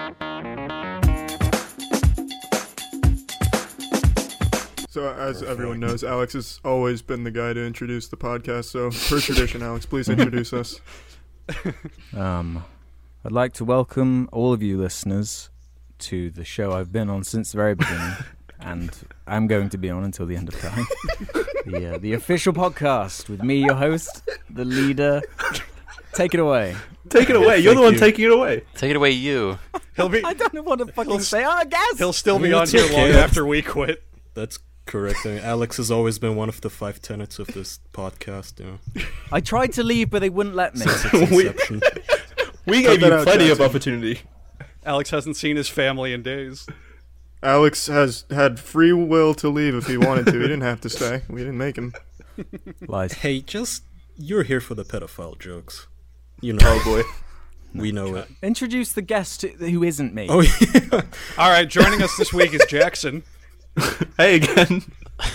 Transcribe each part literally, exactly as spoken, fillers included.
So, as Perfect. everyone knows, Alex has always been the guy to introduce the podcast. So, per tradition, Alex, please introduce us. Um, I'd like to welcome all of you listeners to the show I've been on since the very beginning, and I'm going to be on until the end of time. the, uh, the official podcast with me, your host, the leader. Take it away. Take it away. You're the one you. taking it away. Take it away, you. He'll be. I don't know what to fucking say. I guess he'll still be on here long after we quit. That's correct. I mean, Alex has always been one of the five tenets of this podcast. You know. I tried to leave, but they wouldn't let me. we, we gave you plenty of opportunity. Alex hasn't seen his family in days. Alex has had free will to leave if he wanted to. He didn't have to stay. We didn't make him. Lies. Hey, just you're here for the pedophile jokes. You know, oh boy. We know it. Introduce the guest who isn't me. Oh yeah. All right, joining us this week is Jackson. Hey again.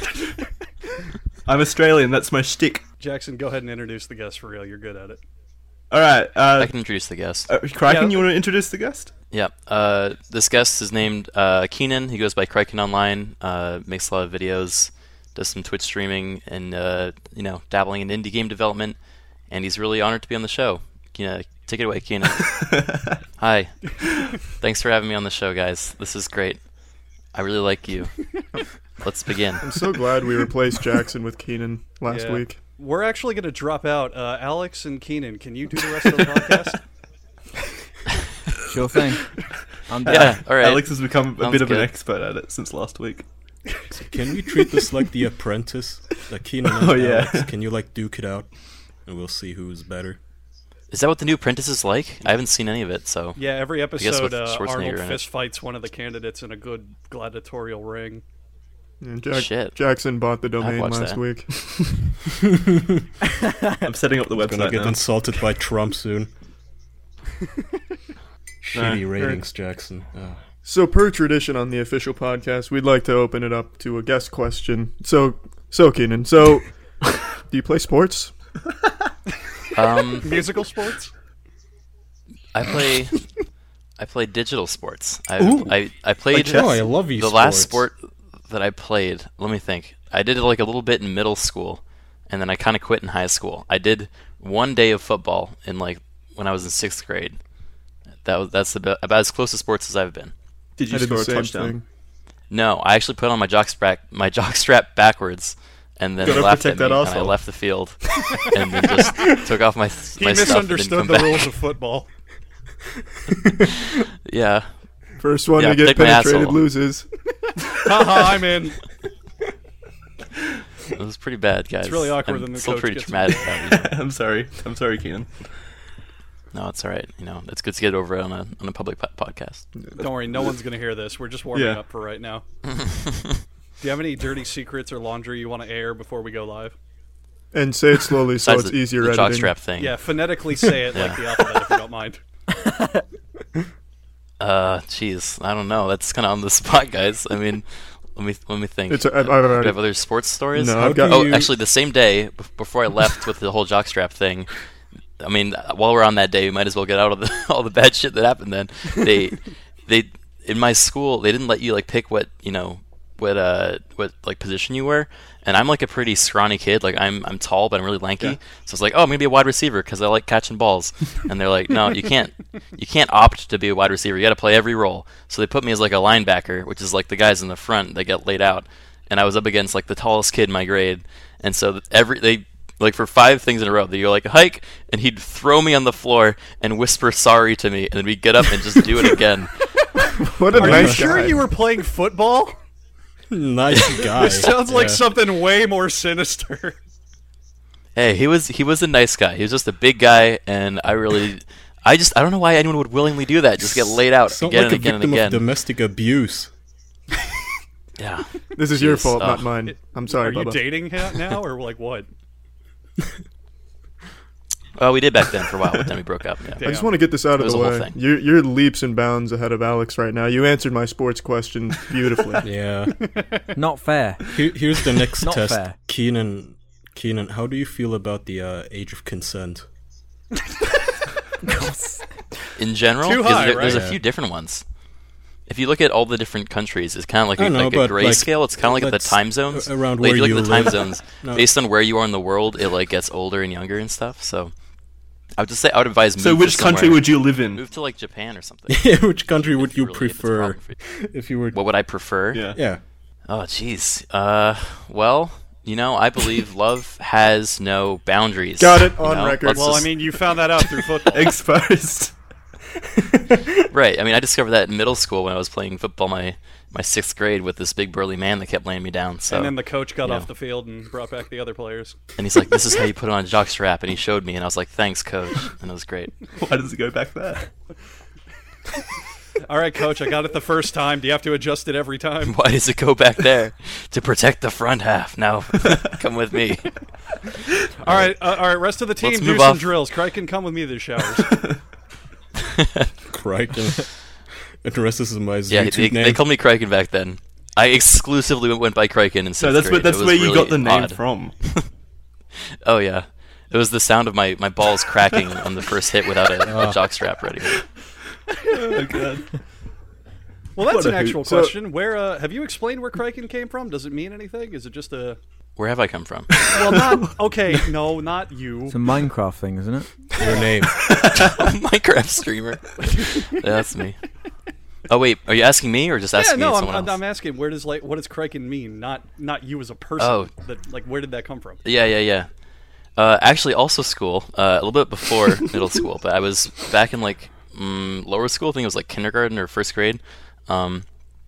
I'm Australian, that's my shtick. Jackson, go ahead and introduce the guest for real. You're good at it. Alright, uh... I can introduce the guest. Uh, Kraken, yeah. you want to introduce the guest? Yeah, uh, this guest is named uh, Keenan. He goes by Kraken Online, uh, makes a lot of videos, does some Twitch streaming, and, uh, you know, dabbling in indie game development, and he's really honored to be on the show. Keenan, take it away, Keenan. Hi. Thanks for having me on the show, guys. This is great. I really like you. Let's begin. I'm so glad we replaced Jackson with Keenan last yeah. week. We're actually going to drop out. Uh, Alex and Keenan, can you do the rest of the podcast? Sure thing. I'm down. Yeah, all right. Alex has become a Sounds bit of good. an expert at it since last week. So can we treat this like The Apprentice? Like Keenan and Oh, yeah. Alex, can you like duke it out? And we'll see who's better. Is that what the new Apprentice is like? I haven't seen any of it, so... Yeah, every episode with uh, Schwarzenegger Arnold in it. fist fights one of the candidates in a good gladiatorial ring. And Jack- Shit. Jackson bought the domain watch last that. week. I'm setting up the Gonna website get now. insulted by Trump soon. Shitty Nah, ratings, Jackson. Oh. So, per tradition on the official podcast, we'd like to open it up to a guest question. So, so Keenan, so do you play sports? Um, Musical sports? I play... I play digital sports. I Ooh. I, I played... chess? Oh, I love you. The last sport that I played, let me think. I did it like a little bit in middle school, and then I kind of quit in high school. I did one day of football in like when I was in sixth grade. That was that's about, about as close to sports as I've been. Did you I did score the a same touchdown? thing. No, I actually put on my jockstrap my jockstrap backwards, and then Gotta they laughed protect at me, that and I arsehole. left the field, and then just took off my He my stuff and didn't misunderstood come the back. rules of football. Yeah, First one Yeah, to get take my penetrated asshole. loses. Haha, I'm in. it was pretty bad, guys. It's really awkward I'm when the still coach pretty gets traumatic about it. I'm sorry. I'm sorry, Keenan. No, it's all right. You know, it's good to get over it on a on a public po- podcast. Don't worry, no one's going to hear this. We're just warming Yeah. up for right now. Do you have any dirty secrets or laundry you want to air before we go live? And say it slowly so Besides it's the, easier the editing. jockstrap thing. Yeah, phonetically say it like Yeah. the alphabet if you don't mind. Uh, jeez, I don't know. That's kind of on the spot, guys. I mean, let me let me think. It's a, I've, I've Do you already, have other sports stories? No, How I've got. do Oh, you- actually, the same day bef- before I left with the whole jockstrap thing. I mean, while we're on that day, we might as well get out of the, all the bad shit that happened. Then they, they in my school, they didn't let you like pick what you know, what uh, what like position you were. And I'm like a pretty scrawny kid. Like I'm I'm tall, but I'm really lanky. Yeah. So it's like, oh, I'm gonna be a wide receiver because I like catching balls. And they're like, no, you can't. You can't opt to be a wide receiver. You got to play every role. So they put me as like a linebacker, which is like the guys in the front that get laid out. And I was up against like the tallest kid in my grade. And so every they like for five things in a row, they go like hike, and he'd throw me on the floor and whisper sorry to me, and then we'd get up and just do it again. What a Are nice you sure guy. you were playing football? Nice guy. This sounds like Yeah. something way more sinister. Hey, he was he was a nice guy. He was just a big guy, and I really, I just I don't know why anyone would willingly do that. Just get laid out Sound again like and a again and victim again. of domestic abuse. Yeah. This is your Jeez, fault, oh. not mine. I'm sorry, Are you Bubba. dating ha- now, or like what? Well, we did back then for a while, but then we broke up. Yeah. I just want to get this out It of was the a whole way. thing. You're, you're leaps and bounds ahead of Alex right now. You answered my sports question beautifully. Yeah. Not fair. Here, here's the next Not test. fair. Keenan, Keenan, how do you feel about the uh, age of consent? in general, Too 'cause high, there- there's right? a Yeah. few different ones. If you look at all the different countries, it's kind of like I a, know, like a but, like, grayscale. It's kind of like the let's- time zones. around Like, if where you look you at the time live. zones, No. based on where you are in the world, it like gets older and younger and stuff. So, I would just say I would advise. So move which to country somewhere- would you live in? move to like Japan or something? Which country would if you really- if it's a prefer problem for you. if you were? What would I prefer? Yeah. Yeah. Oh, jeez. Uh, well, you know, I believe love has no boundaries. Got it you on know? record. Let's Well, I just- mean, you found that out through football. Exposed. right. I mean, I discovered that in middle school when I was playing football my my sixth grade with this big burly man that kept laying me down. So, and then the coach got yeah. off the field and brought back the other players. and he's like, "This is how you put on a jock strap," and he showed me, and I was like, "Thanks, coach," and it was great. Why does it go back there? All right, coach, I got it the first time. Do you have to adjust it every time? Why does it go back there? To protect the front half. Now, come with me. All right, uh, all right. Rest of the team, Let's do move some off. drills. Crichton, come with me to the showers. Crichton. And the rest is my Yeah, YouTube they, name. they called me Crichton back then. I exclusively went by Crichton in So sixth that's where grade. that's It was where you really got the name odd. from. Oh yeah, it was the sound of my, my balls cracking on the first hit without a, a jockstrap ready. Oh god. Well, that's What an a actual hoot. So- question. Where uh, have you explained where Crichton came from? Does it mean anything? Is it just a Where have I come from? well, not okay. No, not you. It's a Minecraft thing, isn't it? Your name. Minecraft streamer. Yeah, that's me. Oh wait, are you asking me or just Yeah, asking no, me I'm, someone I'm, else? I'm asking where does like what does Crichton mean? Not not you as a person. Oh. That, like where did that come from? Yeah, yeah, yeah. Uh, actually, also school. Uh, a little bit before middle school, but I was back in like mm, lower school. I think it was like kindergarten or first grade. Um,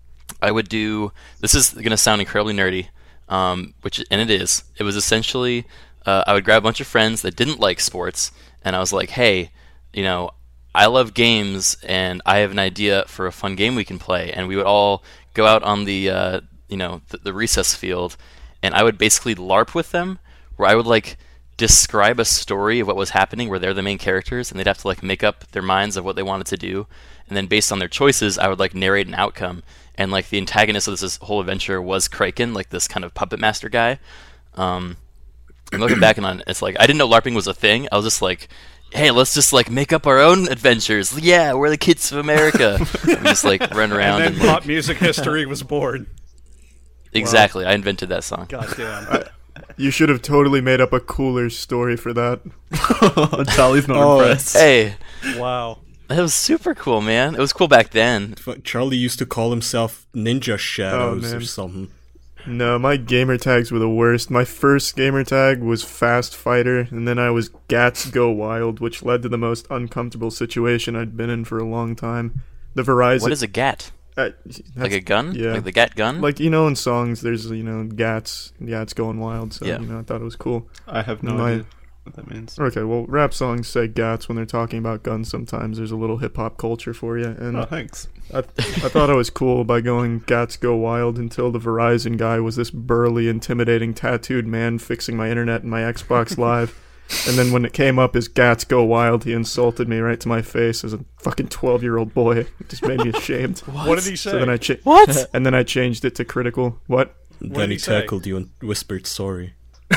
I would do. This is gonna sound incredibly nerdy, um, which and it is. It was essentially uh, I would grab a bunch of friends that didn't like sports, and I was like, hey, you know, I love games, and I have an idea for a fun game we can play. And we would all go out on the, uh, you know, the, the recess field, and I would basically LARP with them, where I would like describe a story of what was happening, where they're the main characters, and they'd have to like make up their minds of what they wanted to do, and then based on their choices, I would like narrate an outcome. And like the antagonist of this, this whole adventure was Crichton, like this kind of puppet master guy. Um, and looking back on it, it's like I didn't know LARPing was a thing. I was just like, hey, let's just like make up our own adventures. Yeah, we're the kids of America. we just like run around And and, then like, pop music history was born. exactly. I invented that song. God damn. You should have totally made up a cooler story for that. Charlie's not Oh, impressed. Hey, Wow. that was super cool, man. It was cool back then. Fuck, Charlie used to call himself Ninja Shadows Oh, or man. something. No, my gamer tags were the worst. My first gamer tag was Fast Fighter, and then I was Gats Go Wild, which led to the most uncomfortable situation I'd been in for a long time. The Verizon. What is a gat? uh, Like that's- a gun? yeah. Like the gat gun? Like, you know, in songs, there's, you know, Gats, Gats going wild, so, Yeah. you know, I thought it was cool. I have no My- idea what that means. Okay, well, rap songs say Gats when they're talking about guns sometimes. There's a little hip-hop culture for you, and Oh, thanks. I, I thought I was cool by going Gats Go Wild until the Verizon guy was this burly, intimidating, tattooed man fixing my internet and my Xbox Live. And then when it came up as Gats Go Wild, he insulted me right to my face as a fucking twelve-year-old boy. It just made me ashamed. What did he say? So then I cha- What? and then I changed it to critical. What? Then did he he say? tackled you and whispered sorry.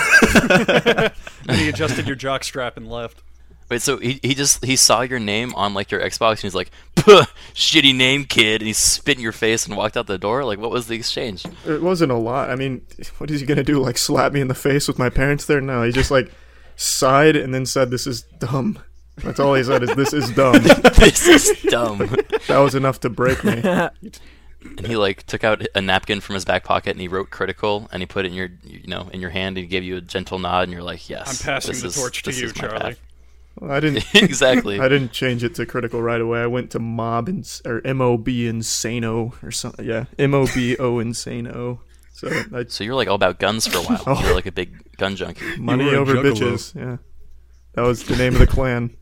And he adjusted your jock strap and left. Wait, so he he just he saw your name on like your Xbox and he's like, "Puh, shitty name, kid," and he spit in your face and walked out the door. Like, what was the exchange? It wasn't a lot. I mean, what is he gonna do? Like slap me in the face with my parents there? No, he just like sighed and then said, "This is dumb." That's all he said is, "This is dumb." This is dumb. That was enough to break me. And he like took out a napkin from his back pocket and he wrote critical and he put it in your you know in your hand and he gave you a gentle nod and you're like, yes, I'm passing this the is- torch to this you, is my Charlie. path." Well, I didn't. Exactly. I didn't change it to critical right away. I went to mob and or M O B Insano or something. Yeah, M O B O Insano. So I, So you're like all about guns for a while. Oh. You were like a big gun junkie. money were a over juggalo. bitches. Yeah, that was the name of the clan.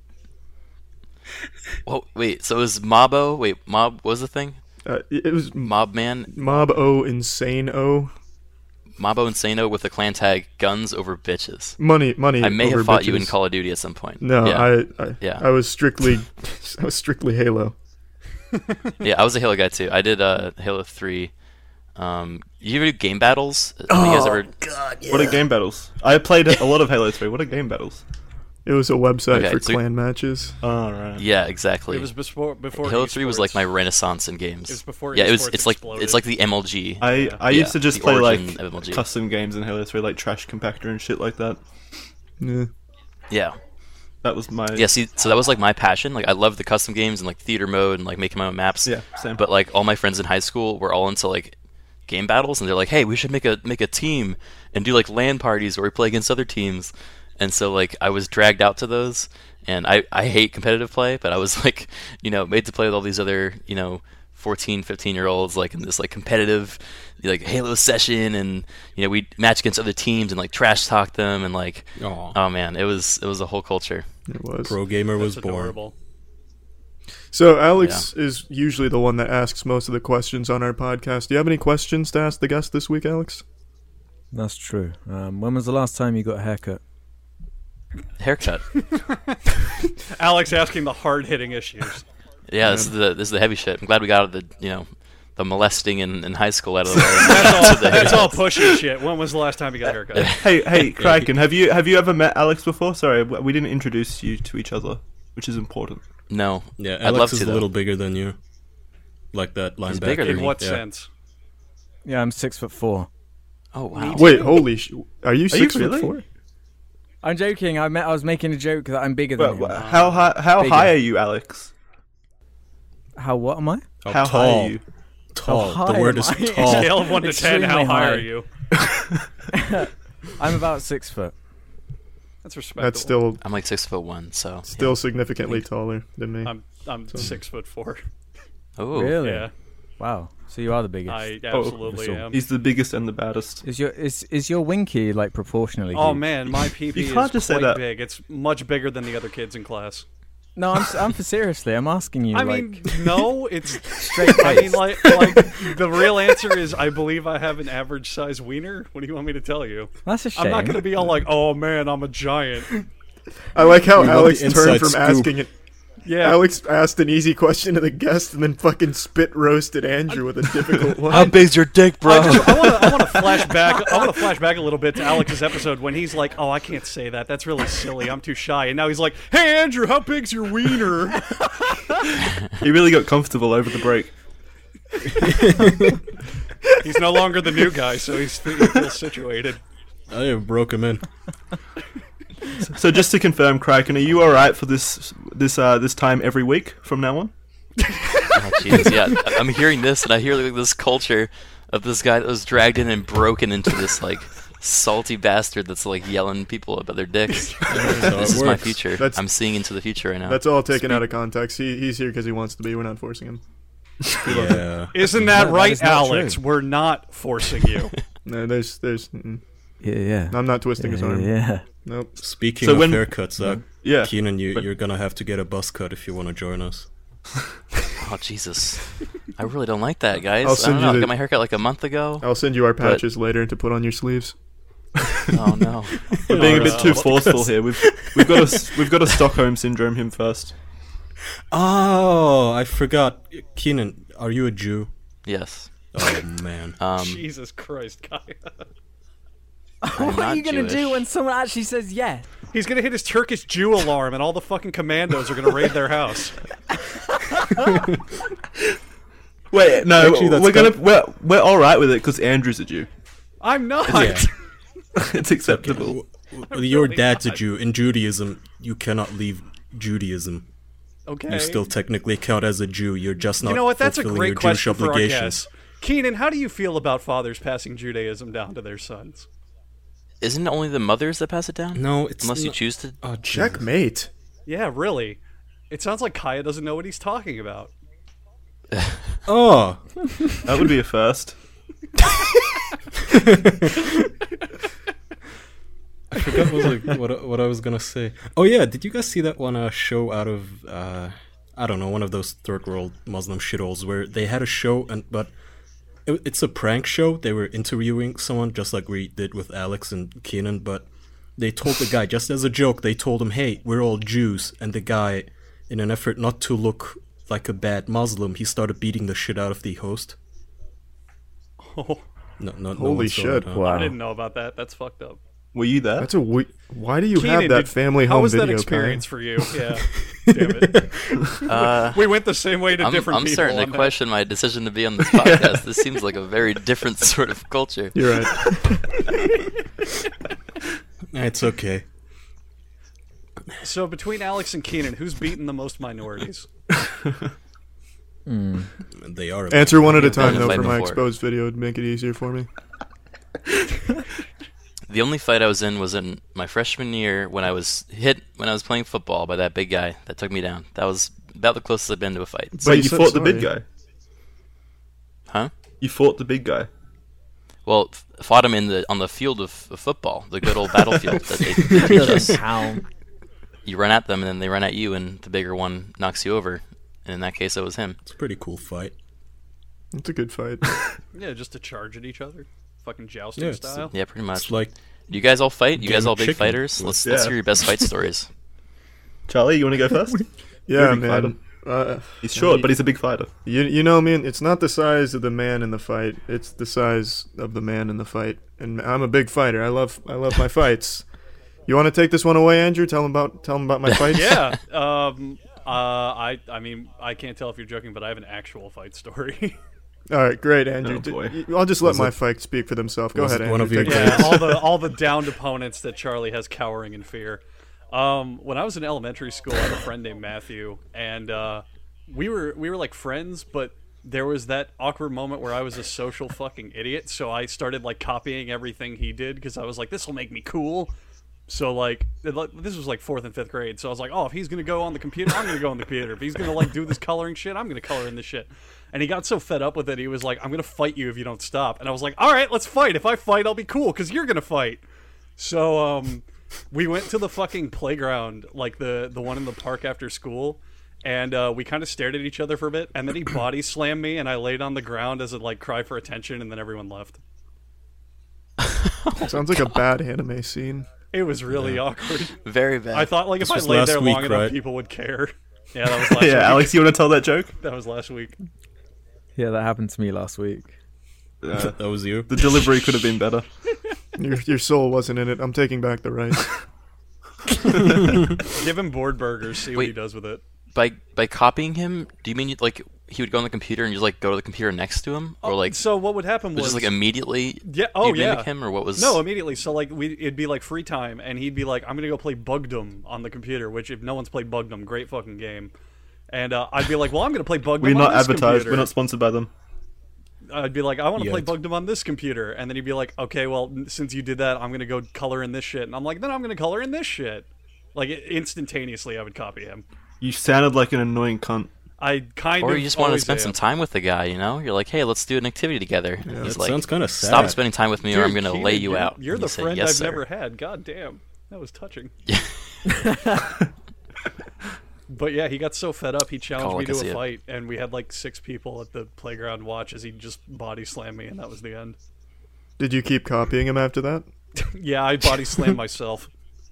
Well, wait. So it was Mobbo. Wait, Mob what was the thing? Uh, it it was Mob Man, Mob O Insane O. Mobbo Insano with the clan tag guns over bitches. Money, money. I may over have fought bitches. you in Call of Duty at some point. No, yeah. I, I, Yeah. I was strictly, I was strictly Halo. Yeah, I was a Halo guy too. I did uh, Halo three. Um, you ever do game battles? Have you guys ever? What are game battles? I played a lot of Halo three. What are game battles? It was a website Okay, for so- clan matches. All right. Yeah, exactly. It was before before Halo three was esports. like my renaissance in games. It was before yeah, it was. esports It's like exploded. it's like the M L G. I Yeah. I Yeah, used to just the play like origin of M L G. custom games in Halo three, like Trash Compactor and shit like that. Yeah. Yeah, That was my yeah. See, so that was like my passion. Like I loved the custom games and like theater mode and like making my own maps. yeah same. But like all my friends in high school were all into like game battles, and they're like, "Hey, we should make a make a team and do like LAN parties where we play against other teams." And so like I was dragged out to those, and I I hate competitive play, but I was like, you know, made to play with all these other, you know, fourteen, fifteen year olds like in this like competitive like Halo session, and you know, we match against other teams and like trash talk them, and like Aw. oh man, it was it was a whole culture. It was. Pro gamer was That's born. adorable. So Alex is usually the one that asks most of the questions on our podcast. Do you have any questions to ask the guest this week, Alex? That's true. Um, when was the last time you got a haircut? Haircut. Alex asking the hard hitting issues. Yeah, this is the this is the heavy shit. I'm glad we got out of the you know the molesting in, in high school out of the way. That's all. To the That's all haircuts. pushy shit. When was the last time you got a haircut? Hey, hey, Kraken, have you have you ever met Alex before? Sorry, we didn't introduce you to each other, which is important. No. Yeah, I'd Alex love is to, a though. little bigger than you. Like that linebacker. bigger than In me. what yeah. sense? Yeah, I'm six foot four. Oh wow. Wait, holy sh! Are you Are six you foot really? four? I'm joking. I meant I was making a joke that I'm bigger than Well, him. how high how Bigger. high are you, Alex? How what am I? How, How tall? high are you? Tall. How the high word am is I? tall. Scale of one to ten. How Extremely high high. are you? I'm about six foot. That's respectable. That's still I'm like six foot one, so still significantly taller than me. I'm I'm six foot four. Oh Really? Yeah, Wow. So you are the biggest. I absolutely so am. He's the biggest and the baddest. Is your is is your winky like proportionally? Oh huge? man, my pee pee You is can't just say quite that. big. It's much bigger than the other kids in class. No, I'm s- I'm for seriously. I'm asking you. I like, mean, no, it's. straight I mean, face. like, like the real answer is I believe I have an average size wiener. What do you want me to tell you? That's a shame. I'm not going to be all like, oh man, I'm a giant. I like how We want Alex the turned inside from scoop. asking it. Yeah, Alex asked an easy question to the guest and then fucking spit roasted Andrew with a difficult one. How big's your dick, bro? I just I want to I want to flash back I want to flash back a little bit to Alex's episode when he's like, "Oh, I can't say that. That's really silly. I'm too shy." And now he's like, "Hey, Andrew, how big's your wiener?" He really got comfortable over the break. He's no longer the new guy, so he's he feels situated. I broke him in. So just to confirm, Kraken, are you all right for this this uh this time every week from now on? Oh, jeez, yeah. I- I'm hearing this, and I hear like, this culture of this guy that was dragged in and broken into this like salty bastard that's like yelling people about their dicks. how This it is my works. future. That's- I'm seeing into the future right now. That's all taken out of context. He he's here because he wants to be. We're not forcing him. Yeah. Isn't that No, that right, is not Alex? true. We're not forcing you. No, there's there's. Mm-mm. Yeah, yeah. I'm not twisting his yeah, arm. yeah. Nope. Speaking So of when- haircuts, Zach, Yeah. Keenan, you, but- you're gonna have to get a buzz cut if you want to join us. Oh Jesus, I really don't like that, guys. I'll I send don't you know. the- I got my haircut like a month ago. I'll send you our But- patches later to put on your sleeves. Oh no. We're being a Oh, bit no. too forceful here. We've we've got a we've got a Stockholm syndrome him first. Oh, I forgot. Keenan, are you a Jew? Yes. Oh man. Um, Jesus Christ, guy. I'm What are not you gonna Jewish. do when someone actually says yes? He's gonna hit his Turkish Jew alarm, and all the fucking commandos are gonna raid their house. Wait, no, Actually, that's we're gonna kind we're we're all right with it because Andrew's a Jew. I'm not. Yeah. It's acceptable. Well, Your really dad's a not. Jew. In Judaism, you cannot leave Judaism. Okay. You still technically count as a Jew. You're just not You know what? That's a fulfilling great your Jewish question for our obligations. guest. Keenan, how do you feel about fathers passing Judaism down to their sons? Isn't it only the mothers that pass it down? No, it's Unless you not- choose to. Oh, Jesus. Checkmate. Yeah, really. It sounds like Kaya doesn't know what he's talking about. Oh, That would be a first. I forgot what, was I, what, what I was gonna say. Oh yeah, did you guys see that one uh, show out of uh, I don't know, one of those third world Muslim shitholes where they had a show and but it, it's a prank show. They were interviewing someone just like we did with Alex and Keenan, but they told the guy just as a joke. They told him, "Hey, we're all Jews," and the guy, in an effort not to look like a bad Muslim, he started beating the shit out of the host. Oh, No, no, no Holy one saw shit. it, huh? Wow. I didn't know about that. That's fucked up. Were you there? That's a we- why do you Keenan, have that did- family How home was video? that experience Kyle? for you? Yeah. Damn it. Uh, We went the same way to I'm, different I'm people. starting to on that. question my decision to be on this podcast. This seems like a very different sort of culture. You're right. It's okay. So between Alex and Keenan, who's beaten the most minorities? They are. Answer one at a I've time been though. fight For my before. exposed video, it'd make it easier for me. The only fight I was in was in my freshman year when I was hit when I was playing football by that big guy that took me down. That was about the closest I've been to a fight. But Wait, you you said fought the big sorry. guy? Huh? You fought the big guy? Well, f- fought him in the on the field of, of football, the good old battlefield that they, they teach us. How? You run at them, and then they run at you, and the bigger one knocks you over. And in that case, it was him. It's a pretty cool fight. It's a good fight. Yeah, just to charge at each other, fucking jousting Yeah, it's- style. Yeah, pretty much. It's like You guys all fight? You Game guys of all big chicken. fighters? Let's let's Yeah. hear your best fight stories. Charlie, you want to go first? Yeah, Big man. Uh, He's short, but he's a big fighter. you you know, man, it's not the size of the man in the fight; it's the size of the man in the fight. And I'm a big fighter. I love I love my fights. You want to take this one away, Andrew? Tell him about tell him about my fights. Yeah. Um. Uh. I. I mean, I can't tell if you're joking, but I have an actual fight story. All right, great, Andrew. Oh, boy. D- I'll just let Was my it- fights speak for themselves. Go was ahead, it one Andrew. of your Take it. Yeah, all the all the downed opponents that Charlie has cowering in fear. Um, when I was in elementary school, I had a friend named Matthew, and uh, we were we were like friends, but there was that awkward moment where I was a social fucking idiot, so I started like copying everything he did because I was like, this will make me cool. So like it- like, this was like fourth and fifth grade, so I was like, oh, if he's gonna go on the computer, I'm gonna go on the computer. If he's gonna like do this coloring shit, I'm gonna color in this shit. And he got so fed up with it, he was like, I'm gonna fight you if you don't stop. And I was like, all right, let's fight. If I fight, I'll be cool because you're gonna fight. So um, we went to the fucking playground, like the the one in the park after school, and uh, we kind of stared at each other for a bit, and then he body slammed me, and I laid on the ground as a like cry for attention, and then everyone left. Sounds like a bad anime scene. It was really awkward. Very bad. I thought like if This I was laid last there week, long enough, right? people would care. Yeah, that was last Yeah, week. Alex, you want to tell that joke? That was last week. Yeah, that happened to me last week. Uh, that was you. the delivery could have been better. Your your soul wasn't in it. I'm taking back the rights. Give him board burgers. See what Wait. he does with it. by by copying him, do you mean you, like he would go on the computer and you just like go to the computer next to him, or like So what would happen was just like immediately yeah. Oh you'd yeah. mimic him, or what was No, immediately. So like we, it'd be like free time, and he'd be like, "I'm gonna go play Bugdom on the computer." Which, if no one's played Bugdom, great fucking game. And uh, I'd be like, "Well, I'm gonna play Bugdom." We're on not this advertised. computer. We're not sponsored by them. I'd be like, "I want to play Yet. Bugdom on this computer," and then he'd be like, "Okay, well, n- since you did that, I'm gonna go color in this shit." And I'm like, "Then I'm gonna color in this shit." Like it, instantaneously, I would copy him. You sounded like an annoying cunt. I kind or of. you just want to always spend am. some time with the guy, you know? You're like, hey, let's do an activity together. And That he's like, sounds kind of sad. stop spending time with me, or I'm Dude, gonna Keenan, lay you you're, out. You're And the you say, friend yes, I've sir. never had. God damn, that was touching. But yeah, he got so fed up, he challenged Call me like I to see a it. fight, and we had like six people at the playground watch as he just body slammed me, and that was the end. Did you keep copying him after that? Yeah, I body slammed myself.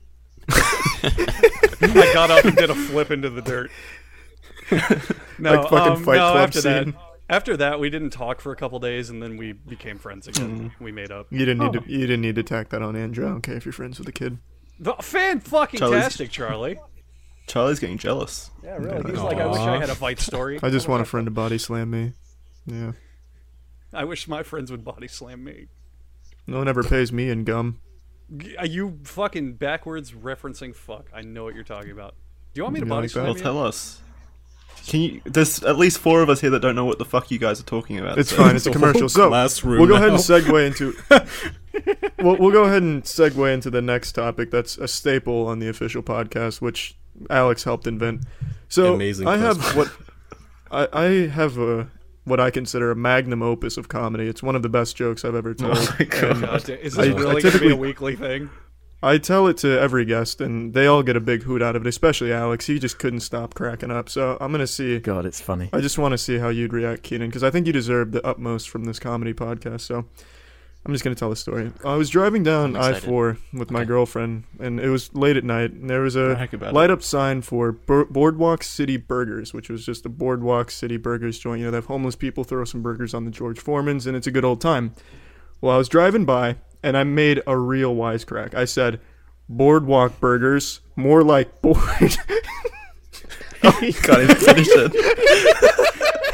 I got up and did a flip into the dirt. No, Like fucking um, Fight no, Club after scene. that, after that, we didn't talk for a couple days, and then we became friends again. Mm-hmm. We made up. You didn't need Oh. to. You didn't need to tack that on Andrew. I don't care if you're friends with the kid. The, fan fucking Charlie's- tastic, Charlie. Charlie's getting jealous. Yeah, really. He's like, I wish I had a fight story. I just want a friend to body slam me. Yeah. I wish my friends would body slam me. No one ever pays me in gum. G- Are you fucking backwards referencing fuck? I know what you're talking about. Do you want me to You body like that? slam Well, you? tell us. Can you? There's at least four of us here that don't know what the fuck you guys are talking about. It's so- fine. It's a commercial. So Classroom we'll go ahead and now. segue into. we'll, we'll go ahead and segue into the next topic. That's a staple on the official podcast, which Alex helped invent. So Amazing I have first. what I, I have a what I consider a magnum opus of comedy. It's one of the best jokes I've ever told. Oh my God. God, da- is I- this I really going to be typically- a weekly thing? I tell it to every guest, and they all get a big hoot out of it. Especially Alex. He just couldn't stop cracking up. So I'm gonna see. God, it's funny. I just want to see how you'd react, Keenan, because I think you deserve the utmost from this comedy podcast. So I'm just going to tell the story. I was driving down I'm I excited. four with my Okay. girlfriend, and it was late at night, and there was Brag a about it. light-up sign for Bur- Boardwalk City Burgers, which was just a Boardwalk City Burgers joint. You know, they have homeless people throw some burgers on the George Foreman's, and it's a good old time. Well, I was driving by, and I made a real wisecrack. I said, boardwalk burgers, more like board. Oh, you can't even finish it.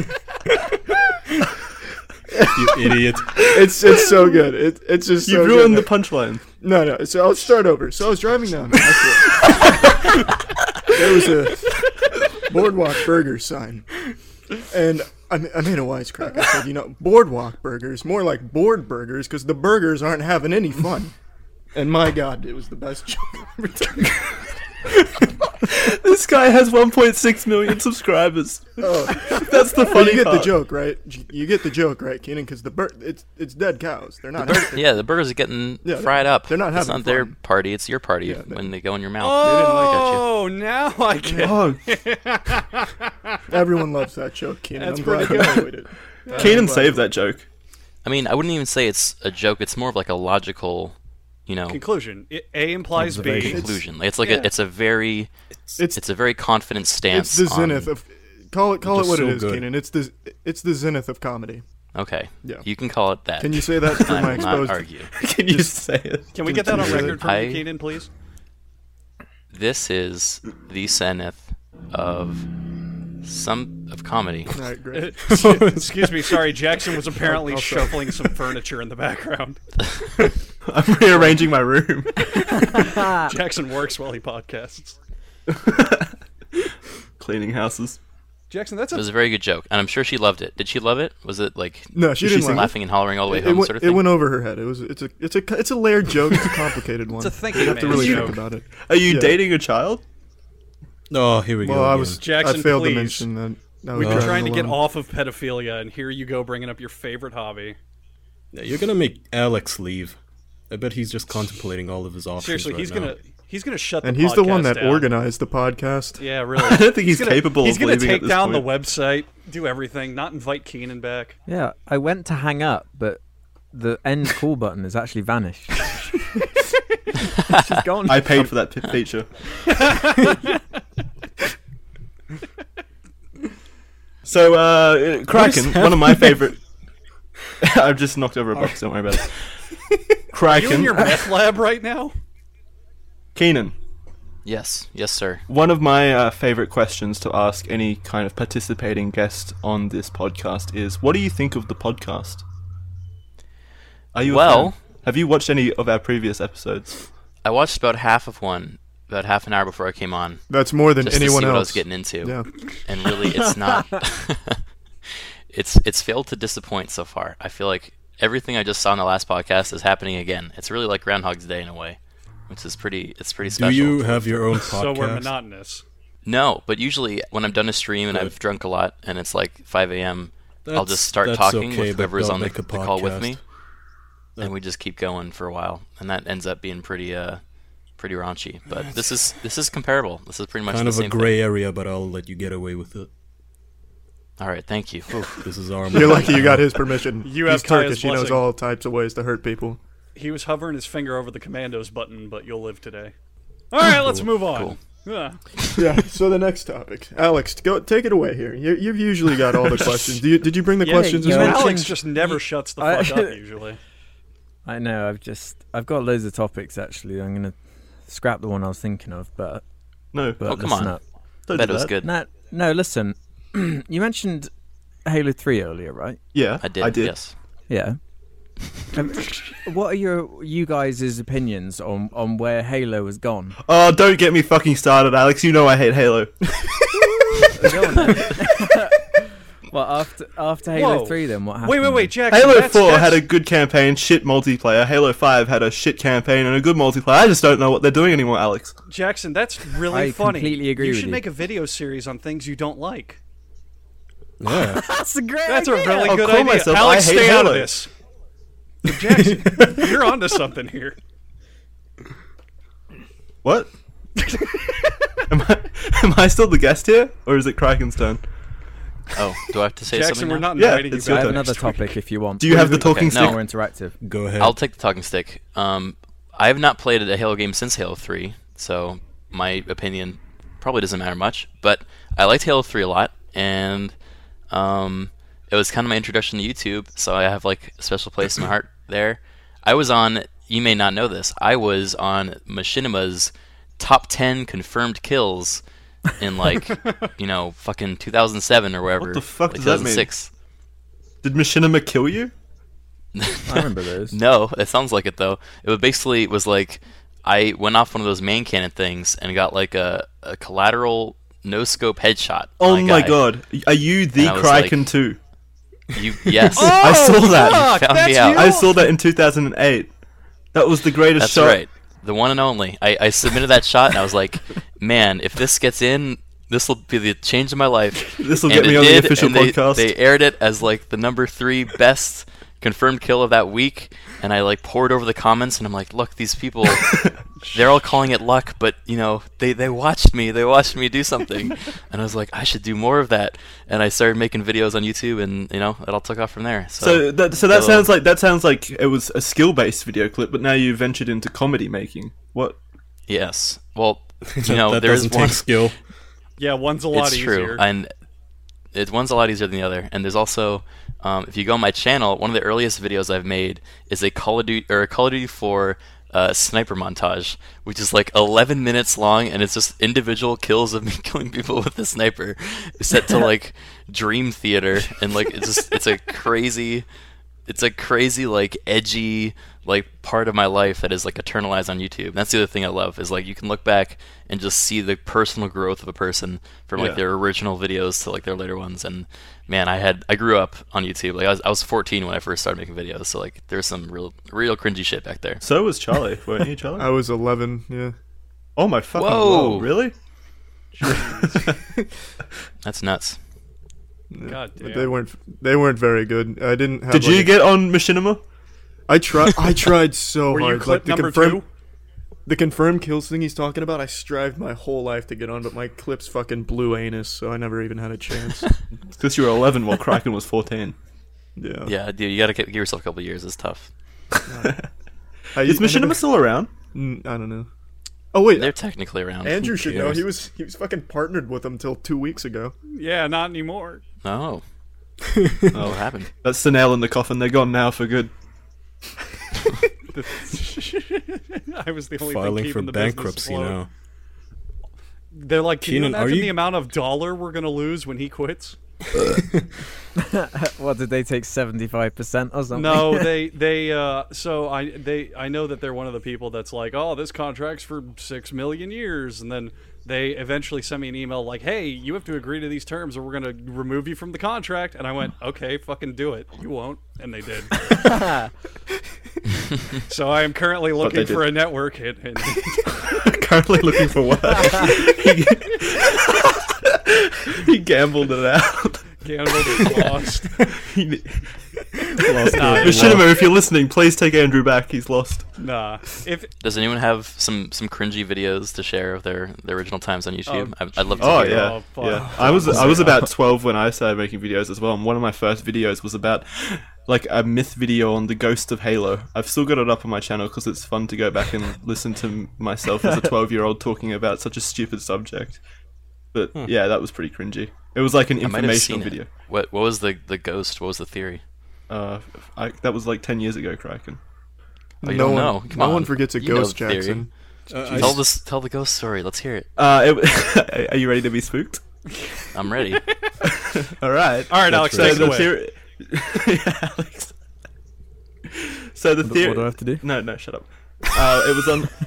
You idiot. It's it's so good. It, it's just You so ruined good. the punchline. No, no. So I'll start over. So I was driving down. There was a boardwalk burger sign, and I, ma- I made a wisecrack. I said, you know, boardwalk burgers, more like board burgers, because the burgers aren't having any fun. And my God, it was the best joke I've ever done. This guy has one point six million subscribers. Oh, That's the but funny you get part. the joke, right? You get the joke, right, Keenan? Because the bur- it's it's dead cows. They're not. having- Yeah, the burgers are getting Yeah, fried up. they're not It's having not their fun. party; it's your party Yeah, they- when they go in your mouth. Oh, now I get Oh, Everyone loves that joke, Keenan. That's I'm glad pretty you enjoyed it. Keenan saved that joke. I mean, I wouldn't even say it's a joke. It's more of like a logical, you know, conclusion. It, A implies B. Observation. conclusion. Like, It's like Yeah. a, it's a very, It's it's a very confident stance. it's the on- zenith of call it call it Just what so it is, good. Keenan. It's the it's the zenith of comedy. Okay, Yeah. you can call it that. Can you say that for I my will not exposed? argue. Can you say it? Can we get that on Can you record from I- you, Keenan, please? This is the zenith of some of comedy. All right, great. Excuse me, sorry. Jackson was apparently I'll- I'll stop. shuffling some furniture in the background. I'm rearranging my room. Jackson works while he podcasts. Cleaning houses. Jackson, that's It a was a very good joke, and I'm sure she loved it. Did she love it? Was it like No, she Did she didn't sing laugh. laughing and hollering all the way It, home, went, sort of it thing? went over her head. It was it's a it's a it's a layered joke. It's a complicated one. It's a thinking You have to man's really joke. think about it. Are you Yeah. dating a child? Oh, here we Well, go. I again. was Jackson, I failed please. to mention that. I was We've been driving trying to get alone. off of pedophilia, and here you go bringing up your favorite hobby. Yeah, you're gonna make Alex leave. I bet he's just contemplating all of his options. Seriously, right he's now. gonna he's gonna shut And the he's the one podcast that down. organized the podcast. Yeah, really. I don't think he's, gonna, capable He's of gonna leaving take at this down point. the website, do everything, not invite Keenan back. Yeah, I went to hang up, but the end call button has actually vanished. She's gone. I paid for that p- feature. So, uh, Kraken, one of my favorite. I've just knocked over a box. Don't worry about it. You in Kraken, your meth lab right now? Keenan. Yes, yes, sir. One of my uh, favorite questions to ask any kind of participating guest on this podcast is, what do you think of the podcast? Are you a Well- fan? Have you watched any of our previous episodes? I watched about half of one, about half an hour before I came on, That's more than just anyone to see what I else. was getting into. Yeah. And really, it's not. it's it's failed to disappoint so far. I feel like everything I just saw in the last podcast is happening again. It's really like Groundhog's Day in a way, which is pretty. It's pretty Do special. you have your own podcast? So we're monotonous. No, but usually when I'm done a stream and Good. I've drunk a lot and it's like five a.m., I'll That's- just start that's talking okay, with but whoever's don't on the, make a the call with podcast. me, and we just keep going for a while, and that ends up being pretty uh pretty raunchy. But this is this is comparable. This is pretty much Kind the of a same gray area, but I'll let you get away with it. thing. All right, thank you. This is our. You're lucky you got his permission. You He's have Kaya's Turkish. He knows blessing. all types of ways to hurt people. He was hovering his finger over the commandos button, but you'll live today. All right, let's move on. Cool. Yeah. Yeah. So the next topic, Alex, go take it away here. You, you've usually got all the questions. Do you, did you bring the Yeah, questions you as know, well? Alex mentioned- just never shuts the I- fuck up usually. I know. I've just I've got loads of topics actually. I'm gonna scrap the one I was thinking of, but No, but Oh, come listen on. up. don't Bet do it was that. good. No, no. Listen, you mentioned Halo three earlier, right? Yeah, I did. I did. Yes. Yeah. Um, what are your you guys' opinions on on where Halo has gone? Oh, don't get me fucking started, Alex. You know I hate Halo. Go on then. Well, after after Halo Whoa. three, then what happened? Wait, wait, wait, Jackson. Halo that's, four that's, had a good campaign, shit multiplayer. Halo five had a shit campaign and a good multiplayer. I just don't know what they're doing anymore, Alex. Jackson. That's really I funny. completely agree You with should you. make a video series on things you don't like. Yeah. That's a great. That's a really I'll good call idea. myself, Alex, I hate stay out of Halo. this. Jackson, you're onto something here. What? am, I, am I still the guest here, or is it Kraken's turn? Oh, do I have to say Jackson, something we're now? not Yeah, inviting it's you your I back have turn. another next week. topic if you want. Do you have the talking Okay, stick? no. More interactive. Go ahead. I'll take the talking stick. Um, I have not played a Halo game since Halo three, so my opinion probably doesn't matter much. But I liked Halo three a lot, and um, it was kind of my introduction to YouTube, so I have like a special place in my heart there. I was on you may not know this. I was on Machinima's top ten confirmed kills in like, you know, fucking two thousand seven or wherever. What the fuck like does that mean? two thousand six. Did Machinima kill you? I remember those. No, it sounds like it though. It was basically it was like I went off one of those main cannon things and got like a, a collateral no scope headshot. Oh on a my guy. god. Are you the And I was Kraken like- too? You yes, I saw that. fuck, You found that's me out. you? I saw that in two thousand eight. That was the greatest that's shot. right. The one and only. I, I submitted that shot and I was like, man, if this gets in, this will be the change of my life. This will And get me it on did, the official and they, podcast. They aired it as like the number three best confirmed kill of that week, and I like poured over the comments, and I'm like, look, these people, they're all calling it luck, but you know, they they watched me, they watched me do something, and I was like, I should do more of that, and I started making videos on YouTube, and you know, it all took off from there. So, So that so that So- sounds like that sounds like it was a skill based video clip, but now you ventured into comedy making. What? yes, well, you That- know, that there is doesn't one. take skill. Yeah, one's a lot It's easier. true, and it one's a lot easier than the other. And there's also, um, if you go on my channel, one of the earliest videos I've made is a Call of Duty or a Call of Duty four uh, sniper montage, which is like eleven minutes long, and it's just individual kills of me killing people with the sniper, set to like Dream Theater, and like it's just it's a crazy, it's a crazy like edgy like part of my life that is like eternalized on YouTube. And that's the other thing I love is like you can look back and just see the personal growth of a person from like Yeah. their original videos to like their later ones. And man, I had I grew up on YouTube. Like I was I was fourteen when I first started making videos, so like there's some real real cringy shit back there. So was Charlie, weren't you, Charlie? I was eleven. Yeah. Oh my fucking Whoa. god! Really? That's nuts. Yeah. God But damn. They weren't. They weren't very good. I didn't have. Did like, you a- get on Machinima? I tried. I tried so Were hard. you clip like the number confirmed, two? the confirmed kills thing he's talking about. I strived my whole life to get on, but my clips fucking blew anus, so I never even had a chance. Because you were eleven while Kraken was fourteen. Yeah. Yeah, dude, you gotta give yourself a couple years. It's tough. I, Is I Machinima never- still around? Mm, I don't know. Oh wait, They're technically around. Andrew Who should know. cares? He was he was fucking partnered with him till two weeks ago. Yeah, not anymore. Oh, Oh, what happened? that's the nail in the coffin. They're gone now for good. I was the only Filing thing for keeping the business bankruptcy afloat. now. They're like, can Keenan, you are imagine you- the amount of dollar we're gonna lose when he quits? What did they take seventy-five percent or something? No, they they uh so I they I know that they're one of the people that's like, oh, this contract's for six million years, and then they eventually sent me an email like, hey, you have to agree to these terms or we're gonna remove you from the contract. And I went, okay, fucking do it. You won't, and they did. So I am currently they looking did. for a network hit. And Currently looking for work. he, he gambled it out. gambled and lost. He- Lost Nah, it. Machinima, if you're listening, please take Andrew back. He's lost. Nah, if Does anyone have some, some cringy videos to share of their, their original times on YouTube? Um, I'd, I'd love to Oh hear. yeah, Oh, fuck. yeah. I was I was about twelve when I started making videos as well, and one of my first videos was about like a myth video on the ghost of Halo. I've still got it up on my channel because it's fun to go back and listen to myself as a twelve-year-old talking about such a stupid subject. But yeah, that was pretty cringy. It was like an I might have informational seen video. it. What what was the, the ghost? What was the theory? Uh, I, that was like ten years ago, Kraken. Oh, you no don't one, know. Come no on. one forgets a You know ghost, the theory. Jackson. Uh, I Tell s- this tell the ghost story. Let's hear it. Uh, it, are you ready to be spooked? I'm ready. All right. all right, Alex, So take it the away. theory. Yeah, Alex. So the What theory. do I have to do? No, no, shut up. Uh, it was on.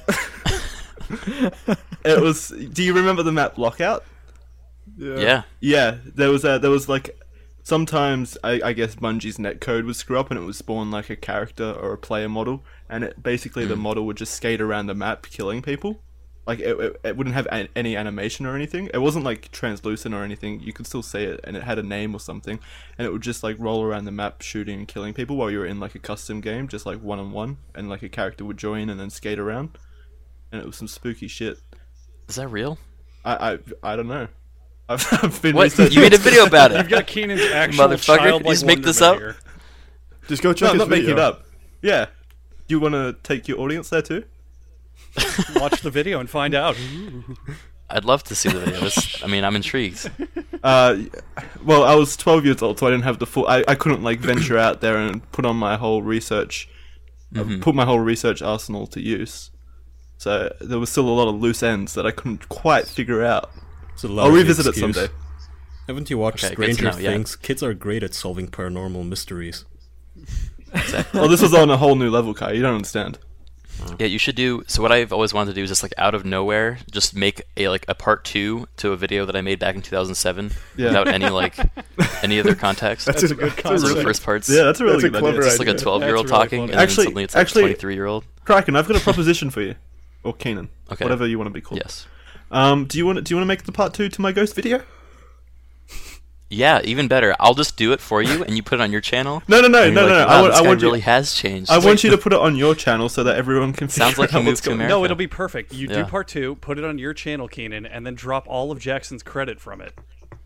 It was. Do you remember the map Lockout? Yeah. Yeah, there was a, there was like sometimes I, I guess Bungie's netcode would screw up and it would spawn like a character or a player model, and it basically the model would just skate around the map killing people. Like it, it, it wouldn't have a- any animation or anything. It wasn't like translucent or anything. You could still see it, and it had a name or something, and it would just like roll around the map shooting and killing people while you were in like a custom game, just like one on one, and like a character would join and then skate around, and it was some spooky shit. Is that real? I I, I don't know. I've, I've been What? researching. You made a video about You've it. got Keenan's actual Motherfucker, childlike you just make this wonderment up? here. Just go check No, I'm his not making video. it up. Yeah. You want to take your audience there too? Watch the video and find out. I'd love to see the video. This, I mean, I'm intrigued. Uh, well, I was twelve years old, so I didn't have the full. I, I couldn't like venture out there and put on my whole research Mhm. I've put my whole research arsenal to use. So there was still a lot of loose ends that I couldn't quite figure out. It's a I'll lousy revisit it excuse. someday. Haven't you watched Okay, good to Stranger know, yeah. Things? Kids are great at solving paranormal mysteries. Well, this was on a whole new level, Kai. You don't understand. Yeah, you should do. So what I've always wanted to do is just like out of nowhere, just make a like a part two to a video that I made back in two thousand seven Yeah. without any like any other context. That's, That's a a good that's Those are the concept. first parts. Yeah, that's a really That's a good clever idea. It's just like a idea. twelve-year-old That's really talking, funny. and then Actually- suddenly it's like actually- twenty-three-year-old. Kraken, I've got a proposition for you, or Keenan, Okay. whatever you want to be called. Yes. Um, do you want do you want to make the part two to my ghost video? Yeah, even better. I'll just do it for you, and you put it on your channel. No, no, no, and no, you're no. like, no. Wow, I want, this I guy want really you. has changed. I want you to put it on your channel so that everyone can Sounds figure like he out what's moved to going on. America. No, it'll be perfect. You Yeah. do part two, put it on your channel, Keenan, and then drop all of Jackson's credit from it.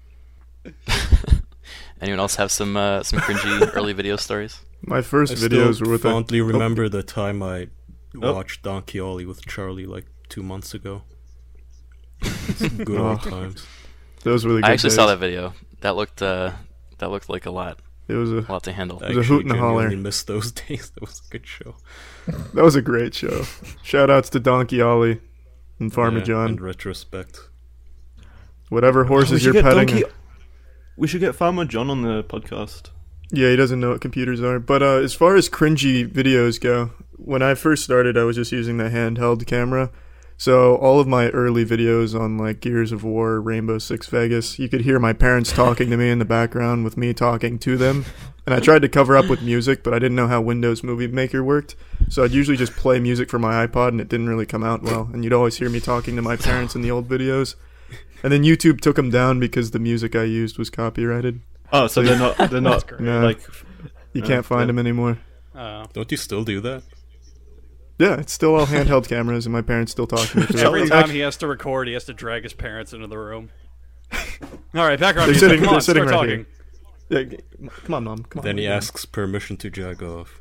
Anyone else have some uh, some cringy early video stories? My first I videos still were with a, fondly remember the time I Oh. watched Donkey Ollie with Charlie like two months ago. Good old Oh. times. those were the good I actually days. saw that video. That looked uh, that looked like a lot, It was a a lot to handle. I was a actually hoot and a holler. genuinely missed those days. That was a good show. that was a great show. Shout outs to Donkey Ollie and Farmer Yeah, John. in retrospect. Whatever We horses should you're get petting. Donkey- We should get Farmer John on the podcast. Yeah, he doesn't know what computers are. But uh, as far as cringy videos go, when I first started, I was just using the handheld camera. So all of my early videos on like Gears of War, Rainbow Six Vegas, you could hear my parents talking to me in the background with me talking to them. And I tried to cover up with music, but I didn't know how Windows Movie Maker worked. So I'd usually just play music from my iPod, and it didn't really come out well. And you'd always hear me talking to my parents in the old videos. And then YouTube took them down because the music I used was copyrighted. Oh, so they're not they're not great. No, like you uh, can't find yeah. them anymore. Uh, Don't you still do that? Yeah, it's still all handheld cameras, and my parents still talk to me through every it. time Actually, he has to record, he has to drag his parents into the room. All right, background They're music. sitting- Come they're on, sitting start right talking. yeah, g- come on, mom. Come on. Then he Mom. asks permission to jag off.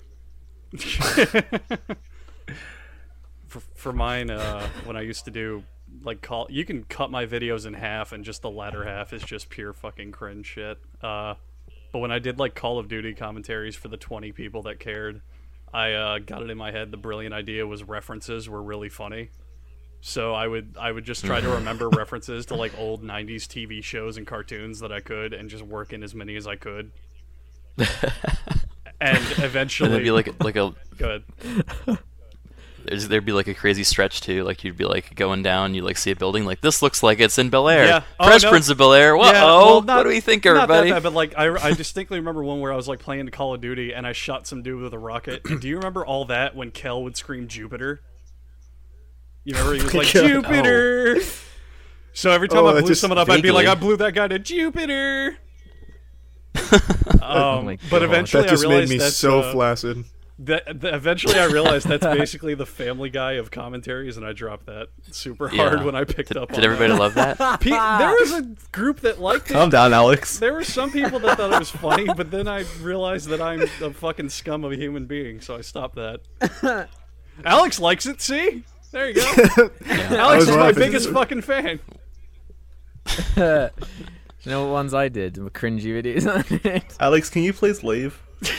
for, for mine, uh, when I used to do like call, you can cut my videos in half, and just the latter half is just pure fucking cringe shit. Uh, but when I did like Call of Duty commentaries for the twenty people that cared, I uh, got it in my head. The brilliant idea was references were really funny. So I would I would just try to remember references to like old nineties T V shows and cartoons that I could, and just work in as many as I could. And eventually, And there'd be like like a go ahead. there's, there'd be like a crazy stretch too. Like you'd be like going down, you like see a building, like this looks like it's in Bel Air. Yeah. Oh, Fresh no. Prince of Bel Air. Whoa, Yeah, well, not- what do we think, Not everybody? that bad, but like I, I distinctly remember one where I was like playing Call of Duty and I shot some dude with a rocket. And do you remember all that when Kel would scream Jupiter? You remember he was like God. Jupiter. So every time Oh, I that blew just someone up, I'd be like, vaguely. I blew that guy to Jupiter. Oh um, my but God. eventually That just I made realized me that's, so uh, flaccid. that, that eventually I realized that's basically the Family Guy of commentaries, and I dropped that super hard Yeah. when I picked up. Did on everybody that. love that? Pe- there was a group that liked it. calm down, Alex. There were some people that thought it was funny, but then I realized that I'm a fucking scum of a human being, so I stopped that. Alex likes it, see? There you go. Alex was is my laughing. biggest fucking fan. You know what ones I did? The cringy videos I did. Alex, can you please leave?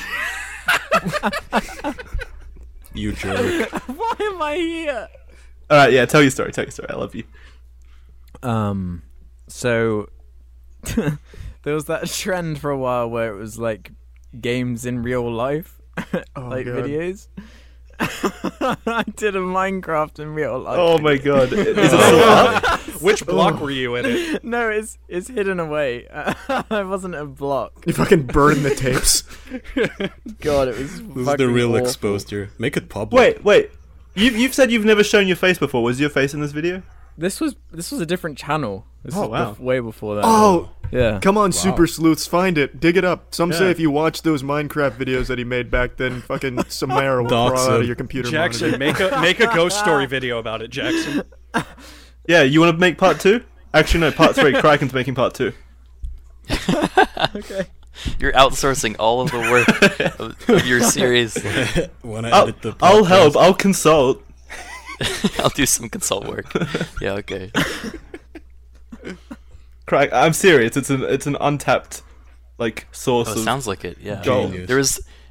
You jerk. Why am I here? All right, yeah. Tell your story. Tell your story. I love you. Um, so there was that trend for a while where it was like games in real life, Oh, like God. videos. I did a Minecraft in real life. Oh my god, is it still up? Which block were you in it? No, it's it's hidden away. I wasn't a block. You fucking burned the tapes. God, it was. This is the real exposed here. Make it public. Wait, wait. You've you've said you've never shown your face before. Was your face in this video? This was this was a different channel. This Oh, was wow. bef- way before that. Oh, yeah. come on, super sleuths, find it, dig it up. Some say Yeah. if you watch those Minecraft videos that he made back then, fucking Samara will Dox crawl out of him. your computer Jackson, monitor. make a make a ghost story video about it, Jackson. Yeah, you want to make part two? Actually, no, part three. Kraken's making part two. Okay. You're outsourcing all of the work of, of your series. When I I'll, edit the I'll podcast. help. I'll consult. I'll do some consult work. Yeah, okay. Crack. I'm serious. It's an it's an untapped like source Oh, of. it sounds like it. Yeah. Joel. Genius. There was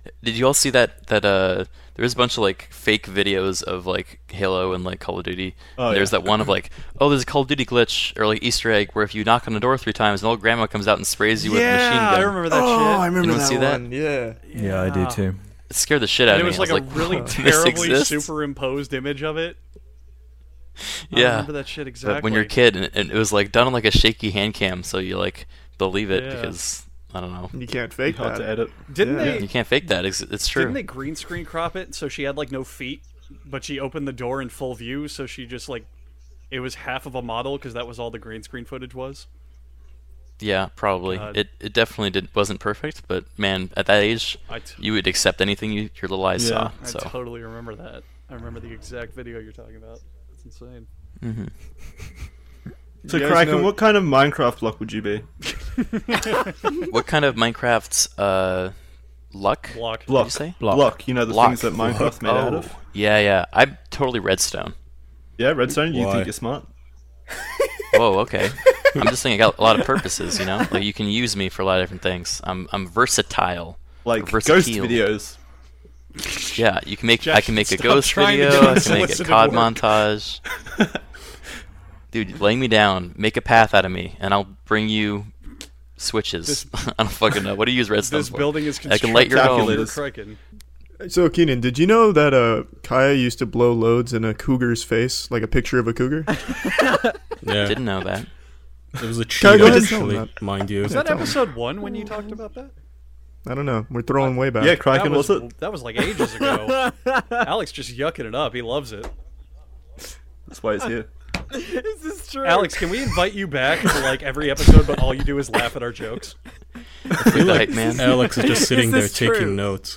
Did you all see that? That uh, there was a bunch of like fake videos of like Halo and like Call of Duty. Oh, There's yeah. that one of like, oh, there's a Call of Duty glitch or like Easter egg where if you knock on the door three times, an old grandma comes out and sprays you with a machine Yeah, gun. I remember that Oh, shit. I remember Anyone that see that? one. Yeah. Yeah, I do too. It scared the shit out And of it me. was like I a was really "This terribly exists?" superimposed image of it. I Yeah. remember that shit exactly. But when you're a kid, and, and it was like done on like a shaky hand cam, so you like believe it Yeah. because I don't know. You can't fake Hard to that. edit. Didn't Yeah. they? You can't fake that. It's, it's true. Didn't they green screen crop it so she had like no feet, but she opened the door in full view, so she just like it was half of a model because that was all the green screen footage was. Yeah, probably. God. It it definitely did wasn't perfect, but man, at that age, I, t- you would accept anything you, your little eyes Yeah. saw. I So totally remember that. I remember the exact video you're talking about. It's insane. Mhm. So, You guys Kraken, know- what kind of Minecraft block would you be? what kind of Minecraft's uh, luck? Block. Block. you say? Block. Block. You know the Block. things that Minecraft's made out Oh, of. yeah, yeah. I'm totally redstone. Yeah, Redstone. You Why? think you're smart? Whoa, okay. I'm just saying I got a lot of purposes, you know. Like you can use me for a lot of different things. I'm I'm versatile. Like ghost Versatile. videos. Yeah, you can make. Josh, I can make a stop ghost trying to video. do I can make a unsolicited C O D work. montage. Dude, lay me down, make a path out of me, and I'll bring you switches. This- I don't fucking know. What do you use redstone This for? building is I can light your constructed home. for Calculators. Kraken. So, Keenan, did you know that uh, Kaya used to blow loads in a cougar's face, like a picture of a cougar? Yeah, Didn't know that. it was a Can I cheat, go ahead and tell him actually, mind you. Was that episode one when you talked about that? I don't know. We're throwing way back. Yeah, Kraken, that was, was it? That was like ages ago. Alex just yucking it up. He loves it. That's why it's here. Is this true? Alex, can we invite you back to like every episode, but all you do is laugh at our jokes? I feel the like hype man. Alex is just sitting there this true? taking notes.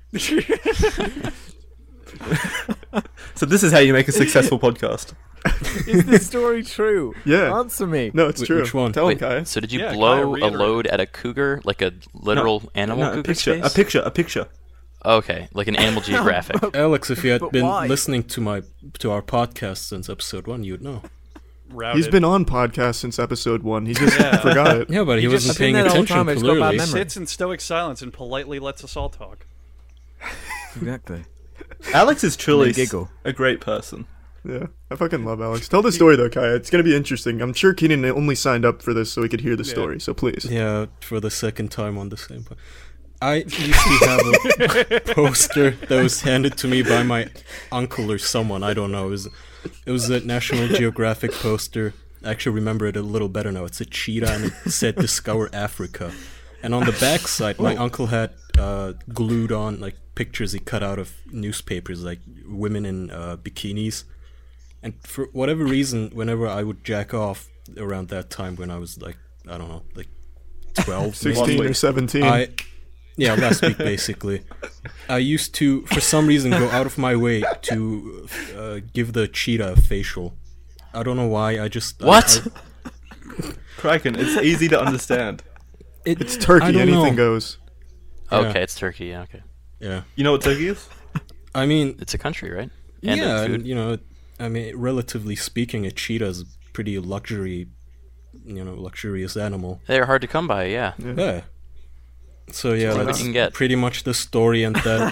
So this is how you make a successful podcast. Is this story true? Yeah. Answer me. No, it's Wh- true. which one? Tell Wait, him, Kaya. so did you Yeah, Kaya, blow a reiterate. load at a cougar, like a literal animal No, a cougar's picture. face? A picture. A picture. Okay, like an Animal Geographic. Alex, if you had But been why? listening to my to our podcast since episode one, you'd know. Routed. He's been on podcast since episode one. He just Yeah. forgot it. Yeah, but he, He just- wasn't I've been paying there the whole attention. time, he's got bad Clearly, memory. sits in stoic silence and politely lets us all talk. Exactly. Alex is truly And they giggle. a great person. Yeah, I fucking love Alex. Tell the story though, Kaya. It's gonna be interesting. I'm sure Keenan only signed up for this so he could hear the Yeah. story. So please. yeah, for the second time on the same. Po- I used to have a poster that was handed to me by my uncle or someone. I don't know. It was, it was a National Geographic poster. I actually remember it a little better now. It's a cheetah and it said "Discover Africa." And on the back side, my uncle had uh, glued on like pictures he cut out of newspapers, like women in uh, bikinis. And for whatever reason, whenever I would jack off around that time, when I was like, I don't know, like twelve, Sixteen maybe, or seventeen. I, yeah, last week basically. I used to, for some reason, go out of my way to uh, give the cheetah a facial. I don't know why. I just I- What? I- Kraken, it's easy to understand. it, It's turkey. I don't Anything know. goes. Yeah. Okay, it's Turkey. Yeah, okay. Yeah, You know what turkey is? I mean, It's a country, right? And yeah, it's food. and, you know, I mean, relatively speaking, a cheetah is a pretty luxury, you know, luxurious animal. They're hard to come by. Yeah. Yeah. So yeah, what that's you can get. pretty much the story, and then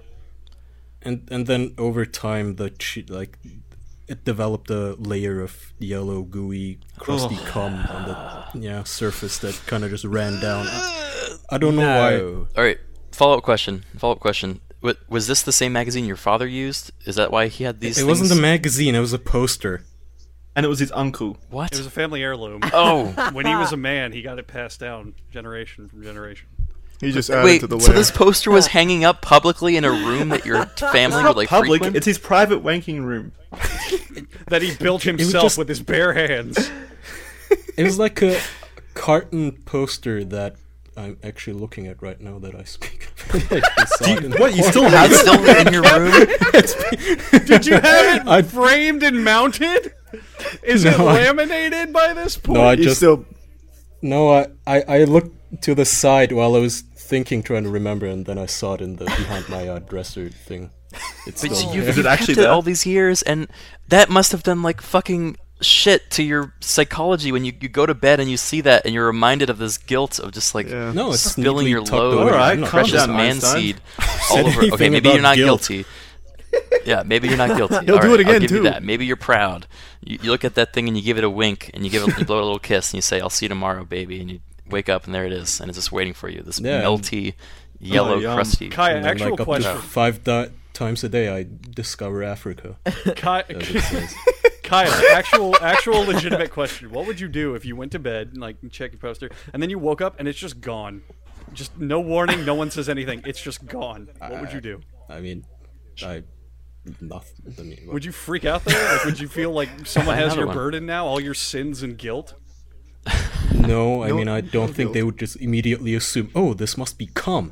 and and then over time, the che- like it developed a layer of yellow, gooey, crusty Oh. cum on the yeah surface that kind of just ran down. I, I don't know why. No. All right. Follow up question. Follow up question. Wa- Was this the same magazine your father used? Is that why he had these? It things? wasn't a magazine; it was a poster. And it was his uncle. What? It was a family heirloom. Oh. When he was a man, he got it passed down generation from generation. He just added Wait. to the So layer. this poster was hanging up publicly in a room that your family would like Public. frequent? It's his private wanking room. That he built himself just- with his bare hands. It was like a carton poster that I'm actually looking at right now that I speak. I saw it in the What? You corner. still have It's it? still in your room? Did you have it I- framed and mounted? Is it No, I- laminated by this point? No, I He's just still. no. I, I I looked to the side while I was thinking, trying to remember, and then I saw it in the behind my uh, dresser thing. It's But still you've, there. Is it you've actually kept it there? all these years, and that must have done like fucking shit to your psychology when you, you go to bed and you see that, and you're reminded of this guilt of just like Yeah. No, it's spilling neatly your tucked load, away. Alright, I'm not- calm precious down, man Einstein. seed said all over. anything Okay, maybe about you're not guilt. guilty. Yeah, maybe you're not guilty. He'll All do right, it again, I'll give too. you that. Maybe you're proud. You, you look at that thing and you give it a wink and you give it, you blow it a little kiss and you say, "I'll see you tomorrow, baby." And you wake up and there it is, and it's just waiting for you. This Yeah. melty, yellow, yum. crusty. Kaya, And then, actual like, up question. to five di- times a day, I discover Africa. Kaya, As it says. Kaya, actual, actual legitimate question. What would you do if you went to bed, and, like, check your poster, and then you woke up and it's just gone? Just no warning, no one says anything. It's just gone. What would you do? I mean, I nothing. I mean, what- Would you freak out there? Like, would you feel like someone Try has another your one. burden now, all your sins and guilt? No, I No- mean, I don't no think they guilt. would just immediately assume, oh, this must be cum.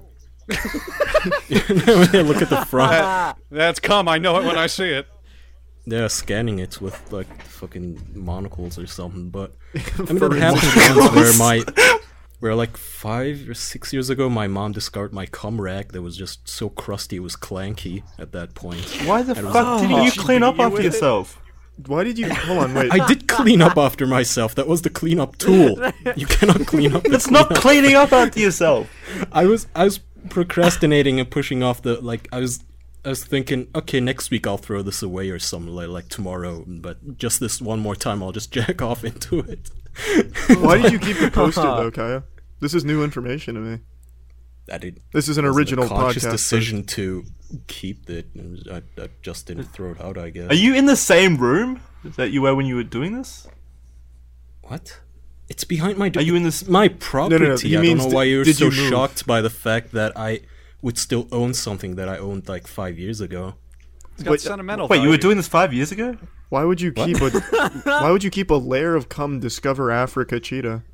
When they look at the front, That's cum. I know it when I see it. they're scanning it with, like, fucking monocles or something, but... I mean, that happened once where my... Where, like, five or six years ago, my mom discovered my cum rag that was just so crusty it was clanky at that point. Why the I was fuck like, didn't "Oh, you she clean beat up you after with it?" yourself? Why did you? Hold on, wait. I did clean up after myself. That was the cleanup tool. You cannot clean up. the It's not cleanup. cleaning up after yourself. I was I was procrastinating and pushing off the like I was I was thinking, okay, next week I'll throw this away or something like, like tomorrow, but just this one more time I'll just jack off into it. Why did you keep the poster though, Kaya? This is new information to me. I did. This is an wasn't original a conscious podcast. decision to keep it. It was- I, I just didn't throw it out. I guess. Are you in the same room that you were when you were doing this? What? It's behind my. Are you in this? my property? no, he I don't means know d- why you're did so you move? shocked by the fact that I would still own something that I owned like five years ago. It's got Wait, sentimental Wait, you were value. doing this five years ago? Why would you keep a? Why would you keep a layer of cum discover Africa cheetah?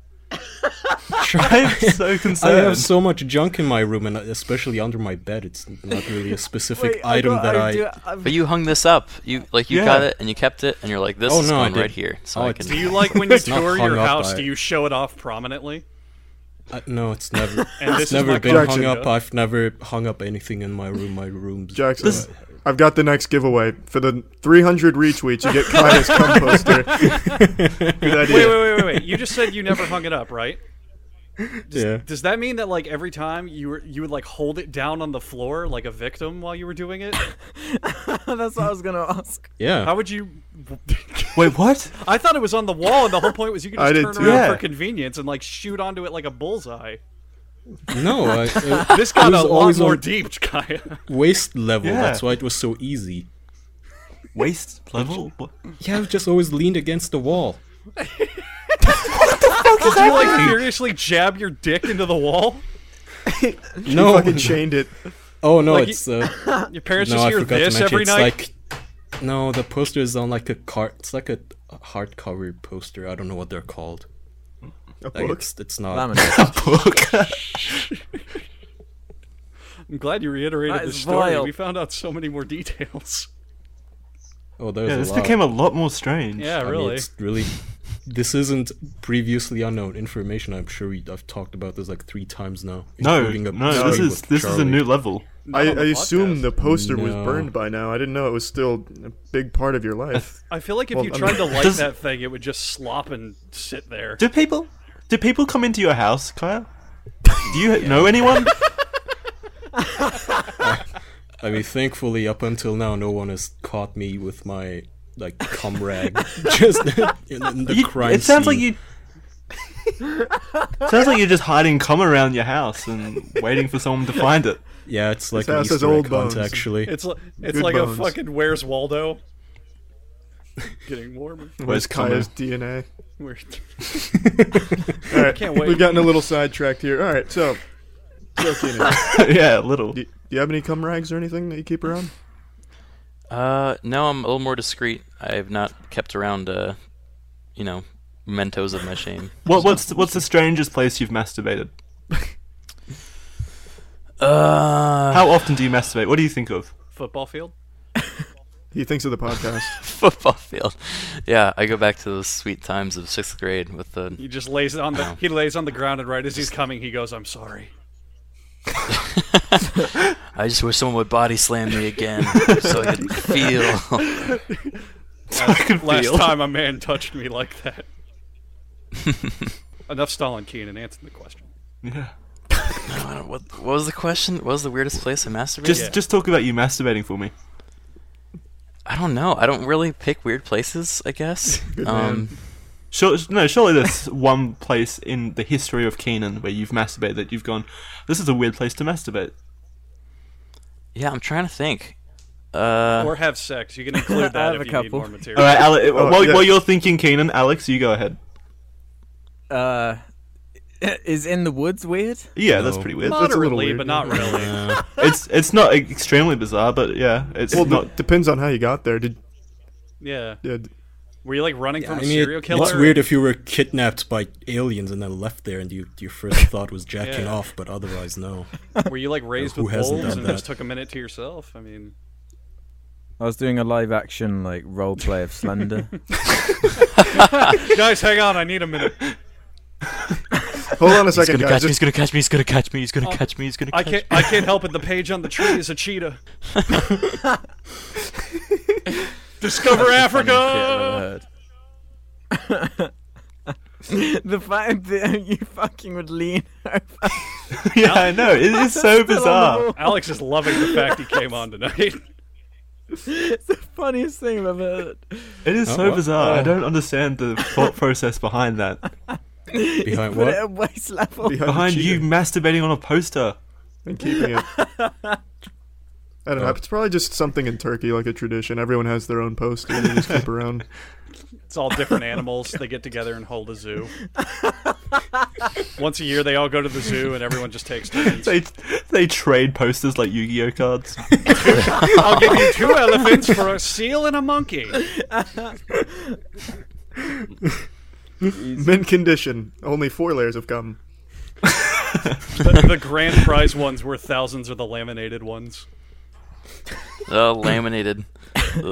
I'm so I concerned. have so much junk in my room, and especially under my bed. It's not really a specific Wait, I item got- that I. do- I've- But you hung this up. You like you Yeah. got it and you kept it and you're like, this Oh, is no, I going right did. here. So Oh, I it's- can. Do you like when you It's not tour hung your up, house? I- Do you show it off prominently? I- no, it's never. And this it's is my never been question. hung up. I've never hung up anything in my room. My room's. Jackson, This- I've got the next giveaway for the three hundred retweets. You get Kaya's cum poster. Good idea. Wait, wait, wait, wait, wait. You just said you never hung it up, right? Yeah. Does that mean that like every time you were you would like hold it down on the floor like a victim while you were doing it? That's what I was gonna ask. Yeah. How would you? Wait, what? I thought it was on the wall, and the whole point was you could I just did turn too. around Yeah. for convenience and like shoot onto it like a bullseye. No, I, uh, This got It was a lot always more on- deep, Kaya. waist level. Yeah. That's why it was so easy. Waist level? What? Yeah, I just always leaned against the wall. Did you like furiously jab your dick into the wall? No. Fucking chained it. Oh no, Like it's uh, Your parents no. just I hear forgot to this mention. every It's night. like no, the poster is on like a cart. It's like a, a hardcover poster. I don't know what they're called. A Like, book. it's it's not. Laminate. I'm glad you reiterated That the is story. vile. We found out so many more details. Oh, there's Yeah, a this lot. became a lot more strange. Yeah, I mean, really. it's really. This isn't previously unknown information. I'm sure we, I've talked about this like three times now. No, including a no, story this is with this is a Charlie. new level. I, Not on I the assume podcast. the poster was No. burned by now. I didn't know it was still a big part of your life. I feel like if Well, you I tried mean- to light Does- that thing, it would just slop and sit there. Do people do people come into your house, Kaya? Do you know anyone? I mean, thankfully, up until now, no one has caught me with my like cum rag just in, in the You- crime it sounds scene. like you. sounds like you're just hiding cum around your house and waiting for someone to find it. Yeah, it's like This an house has Easter old egg hunt, bones. actually. It's like it's Good like bones. a fucking Where's Waldo? Getting warmer. Where's cum Kaya's at? D N A? We're- All right, Can't wait. we've gotten a little sidetracked here. All right, so, so Keenan, Yeah, a little. do, do you have any cum rags or anything that you keep around? Uh, no, I'm a little more discreet. I have not kept around, uh, you know, mementos of my shame. What what's the, what's the strangest place you've masturbated? Uh, How often do you masturbate? What do you think of? Football field. He thinks of the podcast. football field. Yeah, I go back to those sweet times of sixth grade with the. He just lays on the Wow. he lays on the ground, and right as he's coming, he goes, "I'm sorry." I just wish someone would body slam me again so I could feel. I can Last feel. time a man touched me like that. Enough stalling, Keenan. Answer the question. Yeah. No, I don't, what, what was the question? What was the weirdest place I masturbated? Just Yeah. just talk about you masturbating for me. I don't know. I don't really pick weird places, I guess. Good um, man. Sure, no, surely there's one place in the history of Keenan where you've masturbated that you've gone, this is a weird place to masturbate. yeah, I'm trying to think. Uh, Or have sex. You can include I that have if a you couple. need more material. All right, Ale- Oh, while, yeah. while you're thinking, Keenan, Alex, you go ahead. Uh, is in the woods weird? Yeah, that's No. pretty weird. That's a little Moderately, weird, but yeah. not really. Uh, It's it's not extremely bizarre, but yeah, it's Well, not. it depends on how you got there. Did Yeah. yeah? d- Were you like running I from a mean, serial it- killer? it's weird if you were kidnapped by aliens and then left there, and you your first thought was jacking Yeah. off, but otherwise no. Were you like raised Who with hasn't wolves done and that? just took a minute to yourself? I mean, I was doing a live action like role play of Slender. guys, hang on. I need a minute. Hold on a he's second, gonna guys. catch me. He's Just, gonna catch me. He's gonna catch me. He's gonna Oh, catch me. He's gonna I catch can't. me. I can't help it. The page on the tree is a cheetah. Discover Africa. The fact that you fucking would lean over. Yeah, I know. It is so bizarre. Alex is loving the fact he came on tonight. It's the funniest thing I've ever heard. It is Oh, so what? bizarre. I Oh. don't understand the thought process behind that. Behind Put it what? at waist level. behind, Behind the you cheetah masturbating on a poster. and keeping it. I don't know. Oh. It's probably just something in Turkey, like a tradition. Everyone has their own poster they just keep around. It's all different animals. They get together and hold a zoo. Once a year, they all go to the zoo, and everyone just takes turns. They they trade posters like Yu-Gi-Oh cards. I'll give you two elephants for a seal and a monkey. Mint condition. Only four layers of gum. The, the grand prize ones were thousands of the laminated ones. Oh, laminated. Ugh.